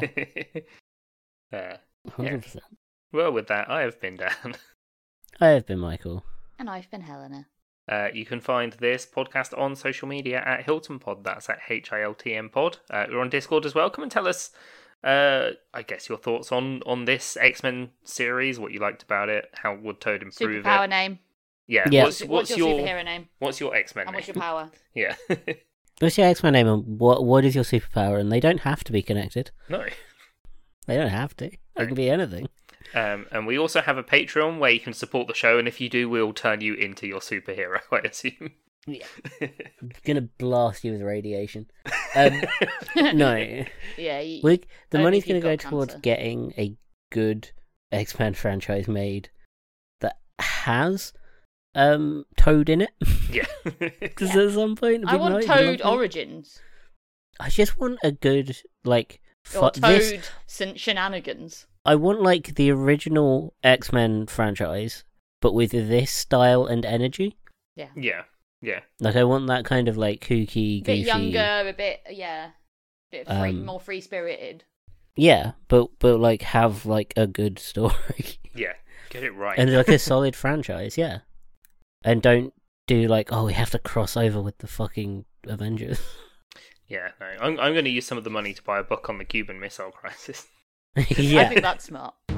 100%. Well, with that, I have been Dan. I have been Michael. And I've been Helena. You can find this podcast on social media at Hilton Pod. That's at HILTM Pod. We're on Discord as well. Come and tell us, I guess, your thoughts on this X-Men series, what you liked about it, how would Toad improve Superpower it. name. Yeah. Yeah. What's your your superhero name? what's your X-Men And name? what's your power? Yeah. What's your X-Men name, and what is your superpower? And they don't have to be connected. No. They don't have to. They can be anything. And we also have a Patreon where you can support the show, and if you do, we'll turn you into your superhero, I assume. Yeah. I'm gonna blast you with radiation. No. Yeah. The Only money's if going you've to go got towards cancer. getting a good X-Men franchise made that has Toad in it. Yeah. Because at some point, I want Toad Origins I just want a good or this. Toad shenanigans. I want the original X-Men franchise, but with this style and energy. Yeah. Yeah. I want that kind of kooky, A bit goofy. younger, a bit free, Um, more free spirited. Yeah, but have a good story. Yeah. Get it right. And a solid franchise, yeah. And don't do we have to cross over with the fucking Avengers. Yeah, no. I'm going to use some of the money to buy a book on the Cuban Missile Crisis. I Yeah. think that's smart.